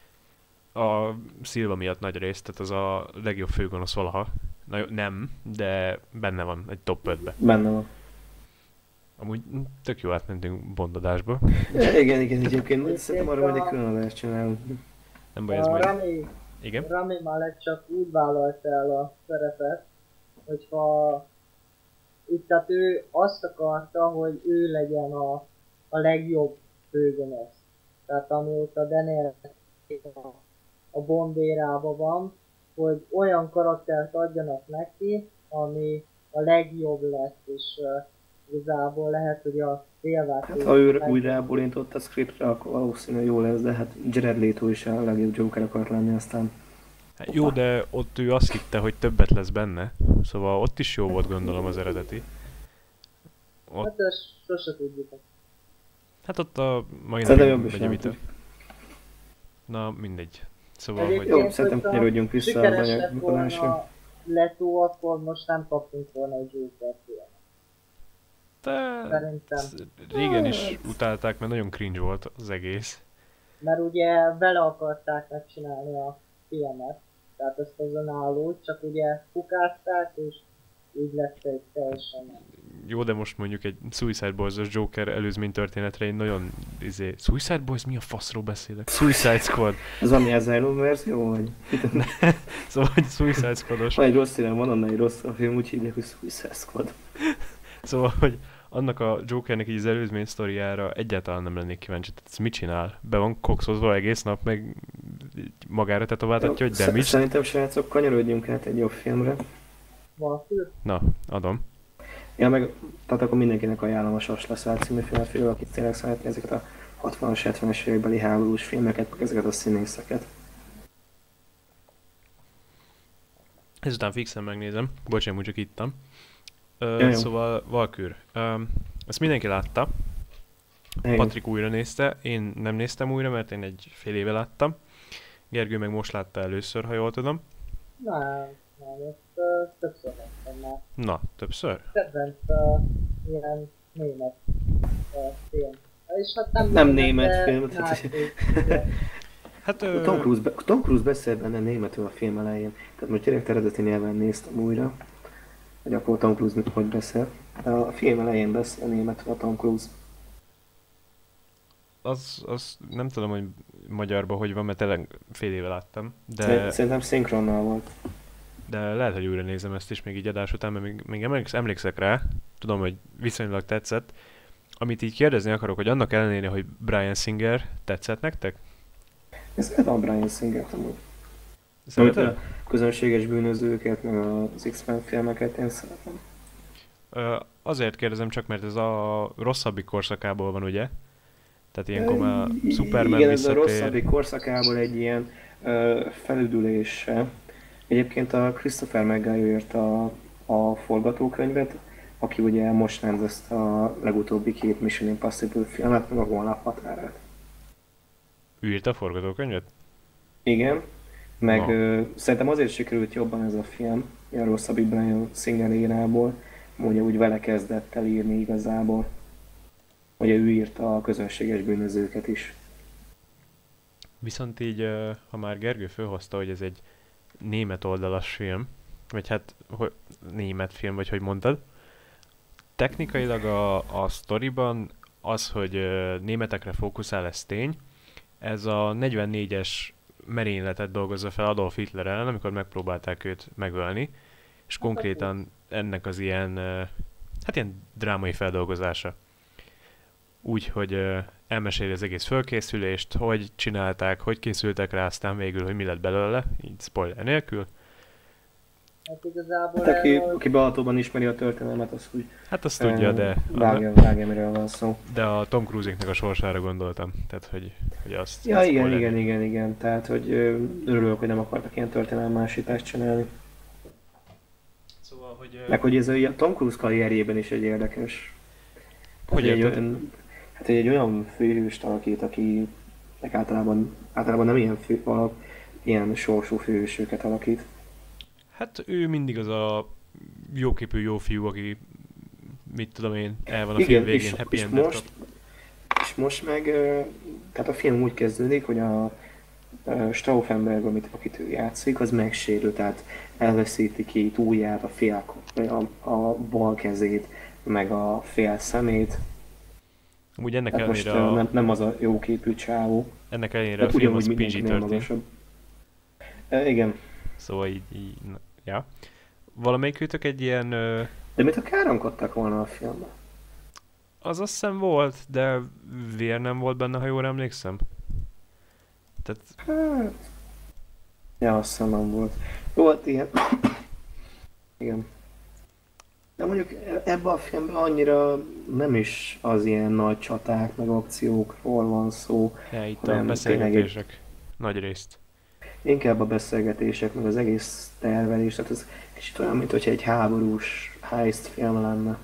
A Silva miatt nagy részt, tehát az a legjobb főgonosz valaha. Na, jó, nem, de benne van egy top ötbe. benne van. Amúgy hm, tök jó átmentünk bondadásba. Ja, igen, igen, egyébként szerintem arra majd egy külön adást csinálunk. Nem baj, ez A majd... Rami, Igen? Rami Malek csak úgy vállalta el a szerepet, hogyha itt tehát ő azt akarta, hogy ő legyen a, a legjobb főgonosz. Tehát amióta Daniel a, a Bond érában van, hogy olyan karaktert adjanak neki, ami a legjobb lesz, és uh, igazából lehet, hogy a félvágó... Hát ha ő úgy rábólintott a scriptre, akkor valószínűleg jó lesz, de hát Jared Leto is a legjobb Joker akart lenni aztán. Hát jó, de ott ő azt hitte, hogy többet lesz benne. Szóval ott is jó volt, gondolom, az eredeti. Ott, Hát ezt sose tudjuk. hát ott a mai Szerintem napig jobb is megy a nem vita. tud. Na, mindegy. Szóval, Egyébként, hogy... Jó, szerintem hogyha kanyarodjunk vissza sikeres a lett anyagkodásra. volna Leto, akkor most nem kaptunk volna egy Joker filmet. De... Szerintem. Régen is utálták, mert nagyon cringe volt az egész. Mert ugye vele akarták megcsinálni a filmet, tehát ezt az önállót, csak ugye fukázták, és így lett egy teljesen... Jó, de most mondjuk egy Suicide Boys-os Joker előzmény történetre egy nagyon... Izé... Suicide Boys? Mi a faszról beszélek? Suicide Squad. Ez ami az Asylum verzió, vagy? Szóval, hogy Suicide Squad-os. Van egy rossz ilyen, van onnan egy rossz a film, úgy hívják, hogy Suicide Squad. Szóval, hogy annak a Jokernek így az előzmény sztoriára egyáltalán nem lennék kíváncsi. Tehát ez mit csinál? Be van kokszozva egész nap, meg így magára tetováltatja, hogy Jó, damage? Szerintem srácok, kanyarodjunk át egy jobb filmre. Valkür? Na, adom. Ja, meg, tehát akkor mindenkinek ajánlom a Sas Leszár című filmet, főleg aki tényleg szeretné ezeket a hatvanas, hetvenes évekbeli háborús filmeket, meg ezeket a színészeket. Ezután fixen megnézem. Bocs, én úgy csak ittam. Ö, Ja, jó. szóval Valkür. Ö, ezt mindenki látta. Igen. Patrik újra nézte. Én nem néztem újra, mert én egy fél éve láttam. Gergő meg most látta először, ha jól tudom. Nem, nem, ezt uh, többször láttam már. Na, többször? Kedvenc uh, ilyen német uh, film. És hát nem, Nem német de film, tehát- náci film. Hát ö, Tom Cruise, be, Tom Cruise beszél benne németül a film elején. Tehát most direkt eredeti nyelven néztem újra, hogy akkor Tom Cruise hogy beszél. De a film elején beszél németül a Tom Cruise. az, az nem tudom, hogy magyarban hogy van, mert tényleg fél éve láttam, Szer- de, Szerintem szinkronnal volt. de lehet, hogy újra nézem ezt is még így adás után, mert még, még emléksz- emlékszek rá, tudom, hogy viszonylag tetszett. Amit így kérdezni akarok, hogy annak ellenére, hogy Bryan Singer tetszett nektek? Ez szeretem a Bryan Singert amúgy. Amit Szereted? a közönséges bűnözőket, meg az X-Men filmeket én szeretem. Ö, azért kérdezem csak, mert ez a rosszabbik korszakából van, ugye? Tehát ilyenkor Ö, már Superman Igen, ez a visszatér. rosszabbik korszakából egy ilyen ö, felüdülése. Egyébként a Christopher McGuire írta a, a forgatókönyvet, aki ugye most rendezte a legutóbbi két Mission Impossible filmet, meg a Holnap határát. Ő írta a forgatókönyvet? Igen, meg Na. ö, szerintem azért sikerült jobban ez a film, a rosszabbik Bryan Singer írából, ugye úgy vele kezdett el írni igazából. Ugye ő írta a közönséges bűnözőket is. Viszont így, ö, ha már Gergő fölhozta, hogy ez egy német oldalas film, vagy hát hogy, német film, vagy hogy mondtad, technikailag a, a sztoriban az, hogy ö, németekre fókuszál, ez tény. Ez a negyvennégyes merényletet dolgozza fel Adolf Hitler ellen, amikor megpróbálták őt megölni, és konkrétan ennek az ilyen, ö, hát ilyen drámai feldolgozása. Úgy, hogy ö, elmeséli az egész fölkészülést, hogy csinálták, hogy készültek rá, aztán végül, hogy mi lett belőle, így spoiler nélkül. Hát igazából Hát aki, erről, aki behatóban ismeri a történelmet, az úgy Hát azt tudja, ö, de vágja, vágja, miről van szó. de a Tom Cruise-éknek a sorsára gondoltam, tehát hogy, hogy azt... Ja, azt igen, spoiler igen, nélkül. igen, igen. Tehát, hogy ö, örülök, hogy nem akartak ilyen történelmásítást csinálni. Szóval, hogy... Meg hogy ez a Tom Cruise karrierjében is egy érdekes. Hogy Tehát, egy, érted? olyan, hát hogy egy olyan főhőst alakít, aki általában, általában nem ilyen, fő, alak, ilyen sorsú főhősöket alakít. Hát ő mindig az a jóképű jó fiú, aki mit tudom én, el van a Igen, film végén, és, happy és, endet most, kap. és most meg, ö, tehát a film úgy kezdődik, hogy a ö, Stauffenberg, amit, akit ő játszik, az megsérül, tehát elveszíti két ujját, a fél, a, a bal kezét, meg a fél szemét. Amúgy ennek Tehát most ellenére ö, a, nem, nem az a jóképű csávó. ennek ellenére a Tehát film ugyanúgy az mindenkinél pé gé tizenhárom, magasabb. Ö, igen, szóval így, így na, ja. Valamelyikőtök egy ilyen, ö, de mit a káromkodtak volna a filmben? az azt hiszem volt, de vér nem volt benne, ha jól emlékszem. Tehát, Hát, ja, azt hiszem nem volt. Volt ilyen, igen. De mondjuk ebben a filmben annyira nem is az ilyen nagy csaták, meg akciókról van szó, ja, itt a hanem beszélgetések nagy részt. inkább a beszélgetések, meg az egész tervelés, tehát ez kicsit olyan, mint hogyha egy háborús heist film lenne.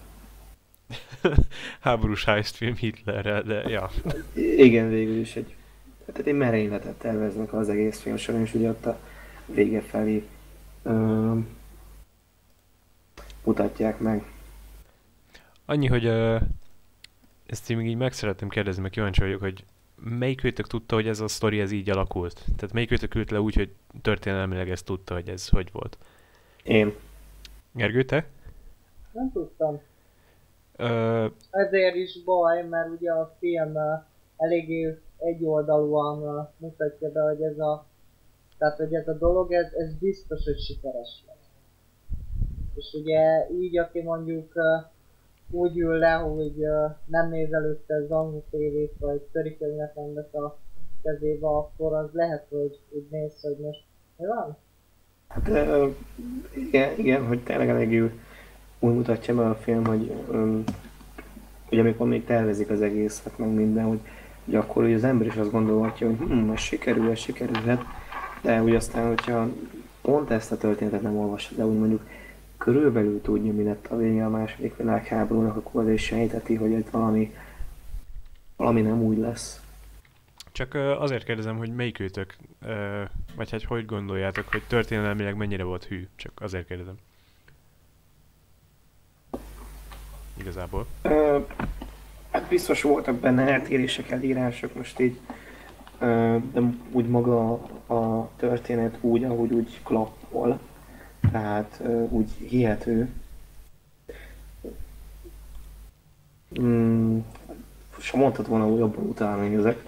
Háborús heist film Hitlerrel, de ja. I- Igen, végül is egy, tehát egy merényletet terveznek az egész film során, és ugye ott a vége felé ö, mutatják meg. Annyi, hogy ö, ezt én még így meg szeretném kérdezni, mert kíváncsi vagyok, hogy melyikőtök tudta, hogy ez a sztori ez így alakult? Tehát melyikőtök ült le úgy, hogy történelmileg ezt tudta, hogy ez hogy volt? Én. Gergő, te? nem tudtam. Ö, Ezért is baj, mert ugye a film uh, eléggé egyoldalúan uh, mutatja be, hogy ez a, tehát hogy ez a dolog, ez, ez biztos, hogy sikeres lesz. És ugye így, aki mondjuk uh, úgy ül le, hogy uh, nem néz előtte Zangu tévét, vagy törikönyvet nem vesz a kezébe, akkor az lehet, hogy úgy néz, hogy most mi van? Hát ö, igen, igen, hogy tényleg eléggé úgy mutatja be a film, hogy, ö, hogy amikor még tervezik az egészet, meg minden, hogy, hogy akkor ugye az ember is azt gondolhatja, hogy hm, ez sikerül, ez sikerülhet, de úgy aztán, hogyha pont ezt a történetet nem olvasod, de úgy mondjuk körülbelül tudja, mi lett a vége a második világháborúnak, akkor azért sejteti, hogy itt valami, valami nem úgy lesz. csak ö, azért kérdezem, hogy melyikőtök, ö, vagy hát hogy gondoljátok, hogy történelmileg mennyire volt hű? Csak azért kérdezem. Igazából. Ö, hát biztos voltak benne eltérések, elírások, most így, ö, de úgy maga a történet úgy, ahogy úgy klappol, tehát ö, úgy hihető. Mm, és ha mondtad volna, hogy jobban utána nézek.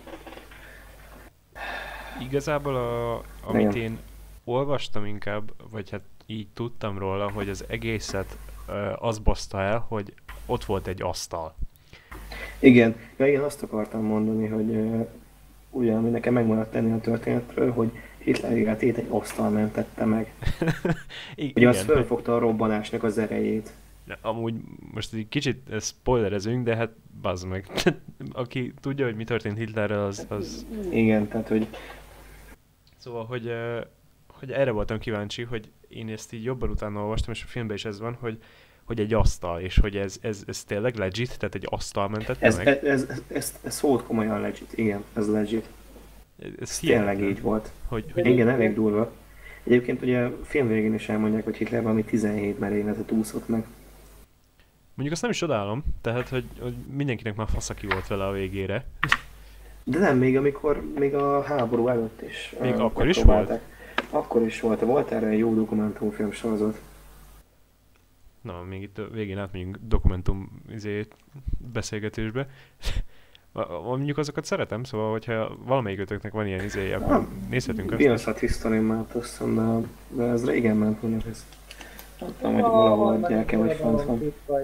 Igazából a, amit Igen. én olvastam inkább, vagy hát így tudtam róla, hogy az egészet ö, az baszta el, hogy ott volt egy asztal. Igen, ja, igen, azt akartam mondani, hogy uh, ugye, ami nekem megmaradt ennél a történetről, hogy Hitler életét egy asztal mentette meg. I- Ugye az igen, fölfogta a robbanásnak az erejét. amúgy most egy kicsit eh, spoilerezünk, de hát bazd meg. Aki tudja, hogy mi történt Hitlerrel, az... az... Igen, tehát hogy Szóval, hogy, eh, hogy erre voltam kíváncsi, hogy én ezt így jobban utána olvastam, és a filmben is ez van, hogy, hogy egy asztal, és hogy ez, ez, ez tényleg legit, tehát egy asztal mentette ez, meg. ez, ez, ez, ez, ez szólt komolyan legit, igen, ez legit. Ez, ez Tényleg hihetetlen, így volt. Hogy, hogy Igen, elég durva. Egyébként ugye a film végén is elmondják, hogy Hitler valami tizenhét merényletet úszott meg. mondjuk azt nem is csodálom, tehát, hogy, hogy mindenkinek már faszaki volt vele a végére. De nem, még amikor, még a háború előtt is. Még uh, akkor is megpróbálták. Akkor is volt. Volt erre egy jó dokumentumfilm sorozat. Na, még itt a végén átmegyünk dokumentum izé, beszélgetésbe. A- Mondjuk azokat szeretem, szóval, hogyha valamelyikötöknek van ilyen izéje, akkor nézhetünk azt. Biosat History ment, azt hiszem, de, de ez régen ment, mondjuk ez. Nem tudom, hogy valahol a gyereke vagy fent van.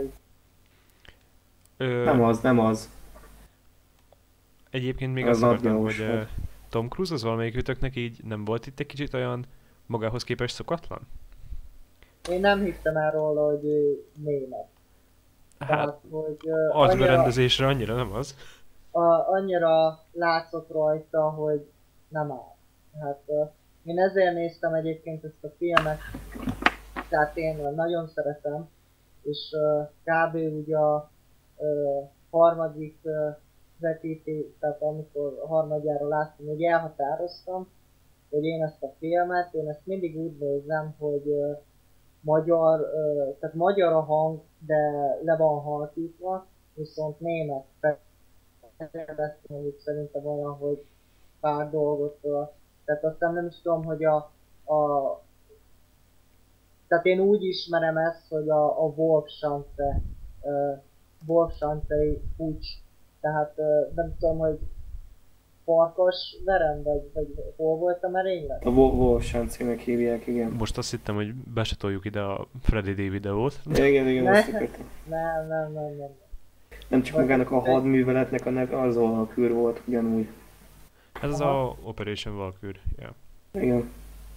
Ö, Nem az, nem az. Egyébként még Az azt akartam, nagygyanús hogy volt. ö, Tom Cruise az valamelyikőtöknek így nem volt itt egy kicsit olyan magához képest szokatlan? Én nem hittem el róla, hogy ő német. Hát, Tehát, hogy ö, annyira, arcberendezésre annyira nem az. a, annyira látszott rajta, hogy nem áll. Hát ö, én ezért néztem egyébként ezt a filmet, tehát én nagyon szeretem, és ö, kb. Ugye a ö, harmadik ö, vetítés, tehát amikor harmadjára láttam, hogy elhatároztam, hogy én ezt a filmet, én ezt mindig úgy nézem, hogy ö, magyar, ö, tehát magyar a hang, de le van halkítva, viszont német fejlesztő, mondjuk szerintem olyan, hogy pár dolgot, ö, tehát aztán nem is tudom, hogy a, a tehát én úgy ismerem ezt, hogy a, a Wolfschanze, uh, Wolfschanzei pucs, tehát uh, nem tudom, hogy farkas verem, vagy, vagy hol volt a merénylet? A Wolfschanze-nek hívják, igen. Most azt hittem, hogy besetoljuk ide a Freddy D videót. Igen, igen, Ne. azt akartam. Nem, nem, nem, nem. Nem csak magának a hadműveletnek a neve, az a kür volt ugyanúgy. Ez az Aha. a Operation Valkyrie. Ja. Igen.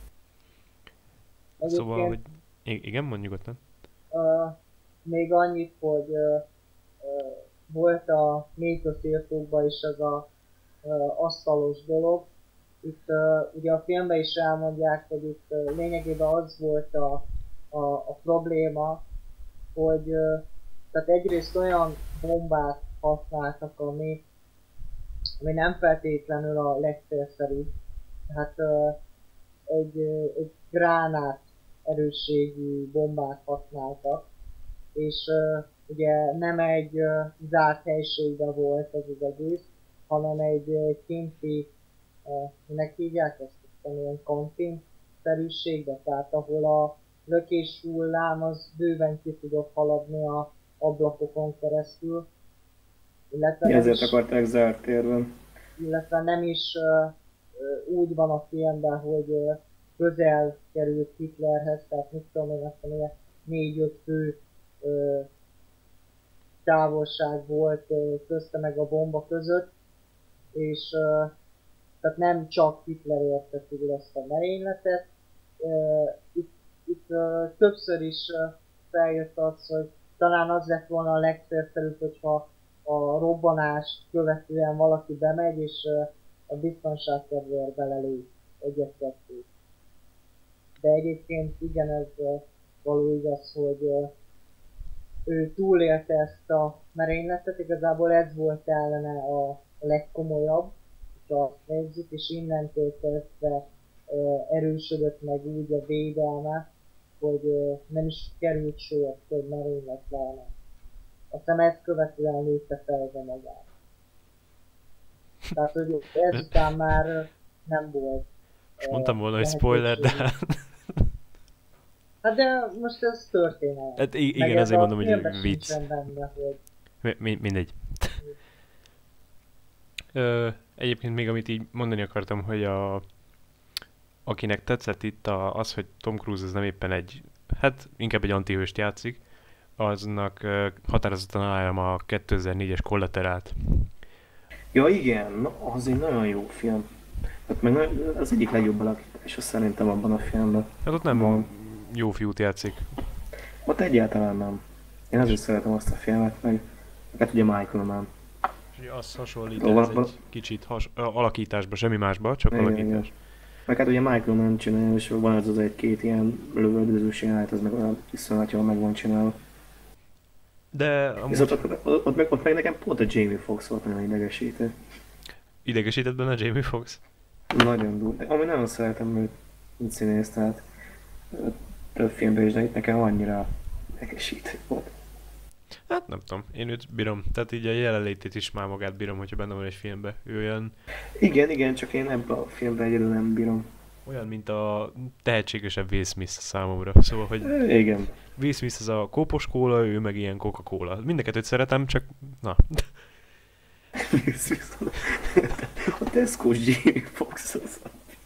Szóval, hogy... Egyébként, I- igen, mondj nyugodtan. uh, még annyit, hogy uh, uh, volt a Métoszirtókban is ez a uh, asztalos dolog. Itt uh, ugye a filmben is elmondják, hogy itt uh, lényegében az volt a, a, a probléma, hogy uh, tehát egyrészt olyan bombát használtak, ami, ami nem feltétlenül a legcélszerűbb. Tehát uh, egy, uh, egy gránát erősségű bombát használtak, és uh, ugye nem egy uh, zárt helységben volt ez az egész, hanem egy uh, kinti, uh, minek hívják ezt, aztán ilyen kantin-szerűségbe, tehát ahol a lökés hullám az bőven ki tudott haladni a ablakokon keresztül, illetve nem, Ezért is, akarták zárt térben. illetve nem is uh, uh, úgy van a filmben, hogy uh, közel került Hitlerhez, tehát mit tudom én, azt mondja, négy-öt fő uh, távolság volt uh, közte meg a bomba között, és uh, tehát nem csak Hitler érte túl ezt a merényletet. Uh, itt itt uh, többször is uh, feljött az, hogy talán az lett volna a legszerszerűbb, hogyha a robbanást követően valaki bemegy, és uh, a biztonság kedvéért belelő egyet-kettőt. De egyébként igen, ez uh, való igaz, hogy uh, ő túlélte ezt a merényletet, igazából ez volt ellene a legkomolyabb, ha azt nézzük, és innentől kezdve uh, erősödött meg úgy a védelme, hogy uh, nem is került sor több merényletre, hanem aztán ezt követően lőtte fejbe magát. Tehát, hogy ezután már uh, nem volt. Most uh, mondtam volna, hogy spoiler, de... lehetőség. Hát de most ez történelem. Hát i- Meg igen, ez azért a mondom, filmben hogy vicc. sincsen benne, hogy Mi- mi- Mindegy. Ö, egyébként még amit így mondani akartam, hogy a, akinek tetszett itt a, az, hogy Tom Cruise ez nem éppen egy, hát inkább egy antihőst játszik, aznak ö, határozottan ajánlom a kétezer-négyes Collaterált. Ja igen, na, az egy nagyon jó film. Hát meg na- az egyik legjobb alakítás szerintem abban a filmben. Hát ott nem Van. jó fiút játszik. Ott egyáltalán nem. Én azért szeretem azt a filmet, meg hát ugye Michael Mann. És az hasonlít Ó, ez valahol- egy kicsit has, ö, alakításba, semmi másba, csak Igen, alakítás. igen. Meg hát ugye Michael Mann csinálja, és van az az egy-két ilyen lövöldözős jelenet, az meg olyan iszonyat jól meg van csinálva. De amúgy Viszont ott, ott, ott, meg, ott meg nekem pont a Jamie Foxx volt nagyon idegesítő. idegesített benne Jamie Foxx. Nagyon durva. Ami nagyon szeretem őt, mint színész, tehát ö, több filmben is, de itt nekem annyira idegesítő volt. Hát nem tudom, én őt bírom. Tehát így a jelenlétét is már magát bírom, hogyha benne van egy filmbe. Ő olyan, Igen, igen, csak én ebben a filmben egyedül nem bírom. olyan, mint a tehetségesebb Will Smith számomra. Szóval, hogy Ö, Igen. Will Smith az a kópos kóla, ő meg ilyen Coca-Cola. Mind a kettőt szeretem, csak na. A Tesco-s Jamie Foxx az.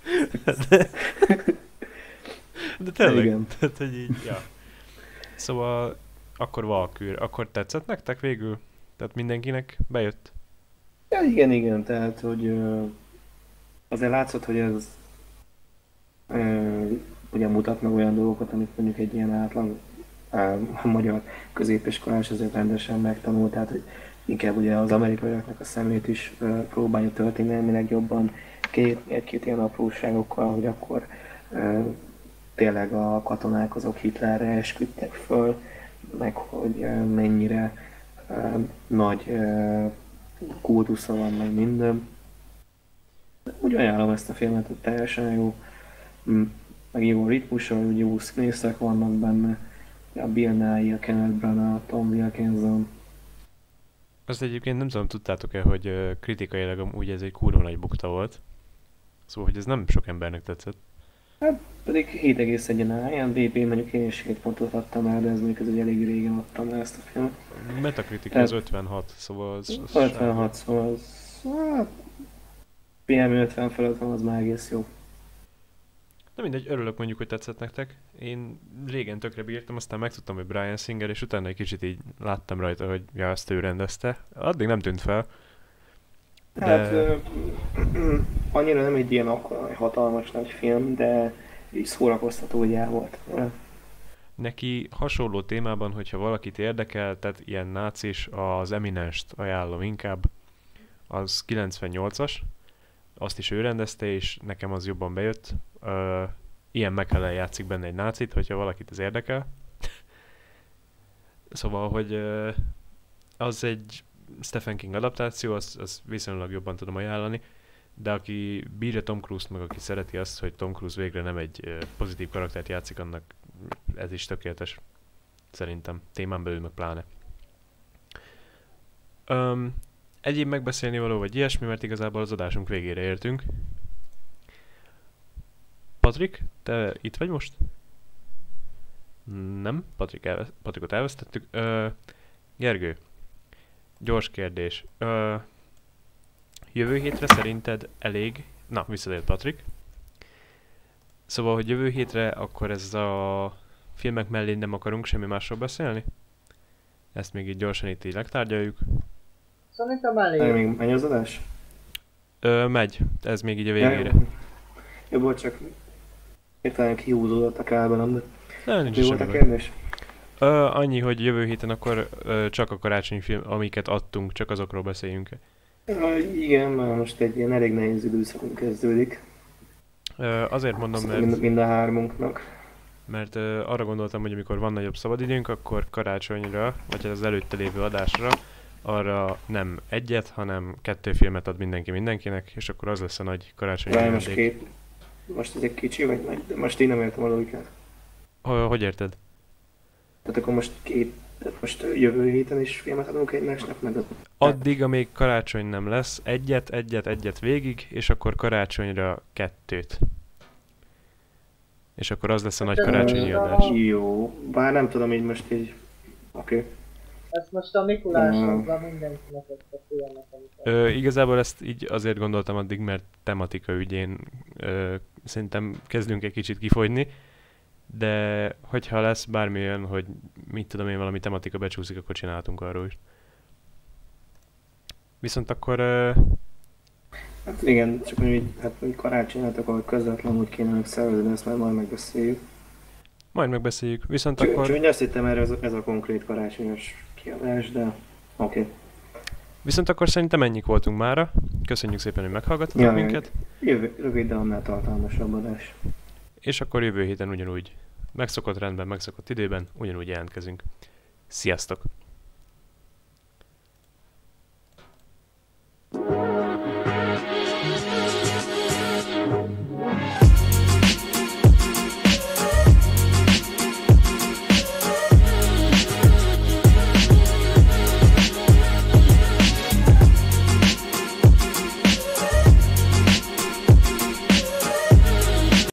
De tényleg, Igen. tehát hogy így, ja. Szóval akkor Valkür, akkor tetszett nektek végül? Tehát mindenkinek bejött? Ja, igen, igen, tehát, hogy ö, azért látszott, hogy ez ö, ugye mutatnak olyan dolgokat, amit mondjuk egy ilyen átlag ö, magyar középiskolás azért rendesen megtanult, tehát, hogy inkább ugye az amerikaiaknak a szemét is ö, próbálja történelmileg jobban két, egy-két ilyen apróságokkal, hogy akkor ö, tényleg a katonák azok Hitlerre esküdtek föl, meg hogy ö, mennyire ö, nagy ö, kultusza van, meg minden. Úgy ajánlom ezt a filmet, hogy teljesen jó, mm, meg jó ritmusa, úgy jó színészek vannak benne. A Bill Nighy, a Kenneth Branagh, a Tom Wilkinson. Azt egyébként nem tudom, tudtátok-e, hogy ö, kritikailag amúgy ez egy kurva nagy bukta volt. Szóval, hogy ez nem sok embernek tetszett. Pedig hét egész egy á em dé bé, mondjuk én is hét pontot adtam el, de ez mondjuk ez egy elég régen adtam el ezt a filmet. Metacritic Tehát- az ötvenhat, szóval az... az ötvenhat, szóval az... Hát, pé em ötven fölött van, az már egész jó. Na mindegy, örülök mondjuk, hogy tetszett nektek. Én régen tökre bírtam, aztán megtudtam, hogy Bryan Singer, és utána egy kicsit így láttam rajta, hogy ja, ezt ő rendezte. Addig nem tűnt fel. De Hát ö, annyira nem egy ilyen akkora, hatalmas nagy film, de így szórakoztató ugye volt. neki hasonló témában, hogyha valakit érdekel, tehát ilyen nácis, az Eminenst ajánlom inkább. Az kilencvennyolcas, azt is ő rendezte, és nekem az jobban bejött. Ö, ilyen McKellen játszik benne egy nácit, hogyha valakit ez érdekel. Szóval, hogy ö, az egy Stephen King adaptáció, azt, azt viszonylag jobban tudom ajánlani, de aki bírja Tom Cruise-t, meg aki szereti azt, hogy Tom Cruise végre nem egy ö, pozitív karaktert játszik, annak ez is tökéletes. Szerintem. Témán belül meg pláne. Öm, egyéb megbeszélni való vagy ilyesmi, mert igazából az adásunk végére értünk. Patrik, te itt vagy most? Nem, Patrik elvesz- Patrikot elvesztettük. Ö, Gergő, gyors kérdés. Ö, jövő hétre szerinted elég... Na, visszatért Patrik. Szóval, hogy jövő hétre akkor ez a filmek mellé nem akarunk semmi másról beszélni? Ezt még így gyorsan itt így legtárgyaljuk. Szerintem El elég. még megy az adás? Ö, megy, ez még így a Ja, végére. jó. Jó, volt, csak értelem kihúzódott a kábelem, de Nem, nincs mi semmi volt a baj. kérdés? Ö, annyi, hogy jövő héten akkor ö, csak a karácsonyi film, amiket adtunk, csak azokról beszéljünk. Ja, igen, már most egy ilyen elég nehéz időszakunk kezdődik. Ö, azért mondom, Mind, mert, mind a hármunknak. mert ö, arra gondoltam, hogy amikor van nagyobb szabadidőnk, akkor karácsonyra, vagy az előtte lévő adásra, arra nem egyet, hanem kettő filmet ad mindenki mindenkinek, és akkor az lesz a nagy karácsonyi Várj, most ajándék. két... Most ez egy kicsi vagy nagy, de most én nem értem a logikát. Ho- Hogy érted? Tehát akkor most két... Tehát most jövő héten is filmet adunk egymásnak, meg az... Addig, amíg karácsony nem lesz, egyet, egyet, egyet végig, és akkor karácsonyra kettőt. És akkor az lesz a nagy Hát ez karácsonyi a- adás. Jó, bár nem tudom így most így... Oké. Okay. Ezt most a Mikulás hozza mindenkinek ezt a filmet, amit... Ö, igazából ezt így azért gondoltam addig, mert tematika ügyén ö, szerintem kezdünk egy kicsit kifogyni, de hogyha lesz bármilyen, hogy mit tudom én, valami tematika becsúszik, akkor csinálhatunk arról is. Viszont akkor... Ö, Hát igen, csak hogy hát, hogy karácsonyát, akkor közvetlenül úgy kéne megszervezni, ezt már majd megbeszéljük. majd megbeszéljük. Viszont Csak, akkor... csak azt hittem erre ez, a- ez a konkrét karácsonyos kiadás, de oké. Okay. Viszont akkor szerintem ennyik voltunk mára. Köszönjük szépen, hogy meghallgattatok Ja, minket. Jövő, rövid, de annál tartalmasabb adás. És akkor jövő héten ugyanúgy megszokott rendben, megszokott időben, ugyanúgy jelentkezünk. Sziasztok!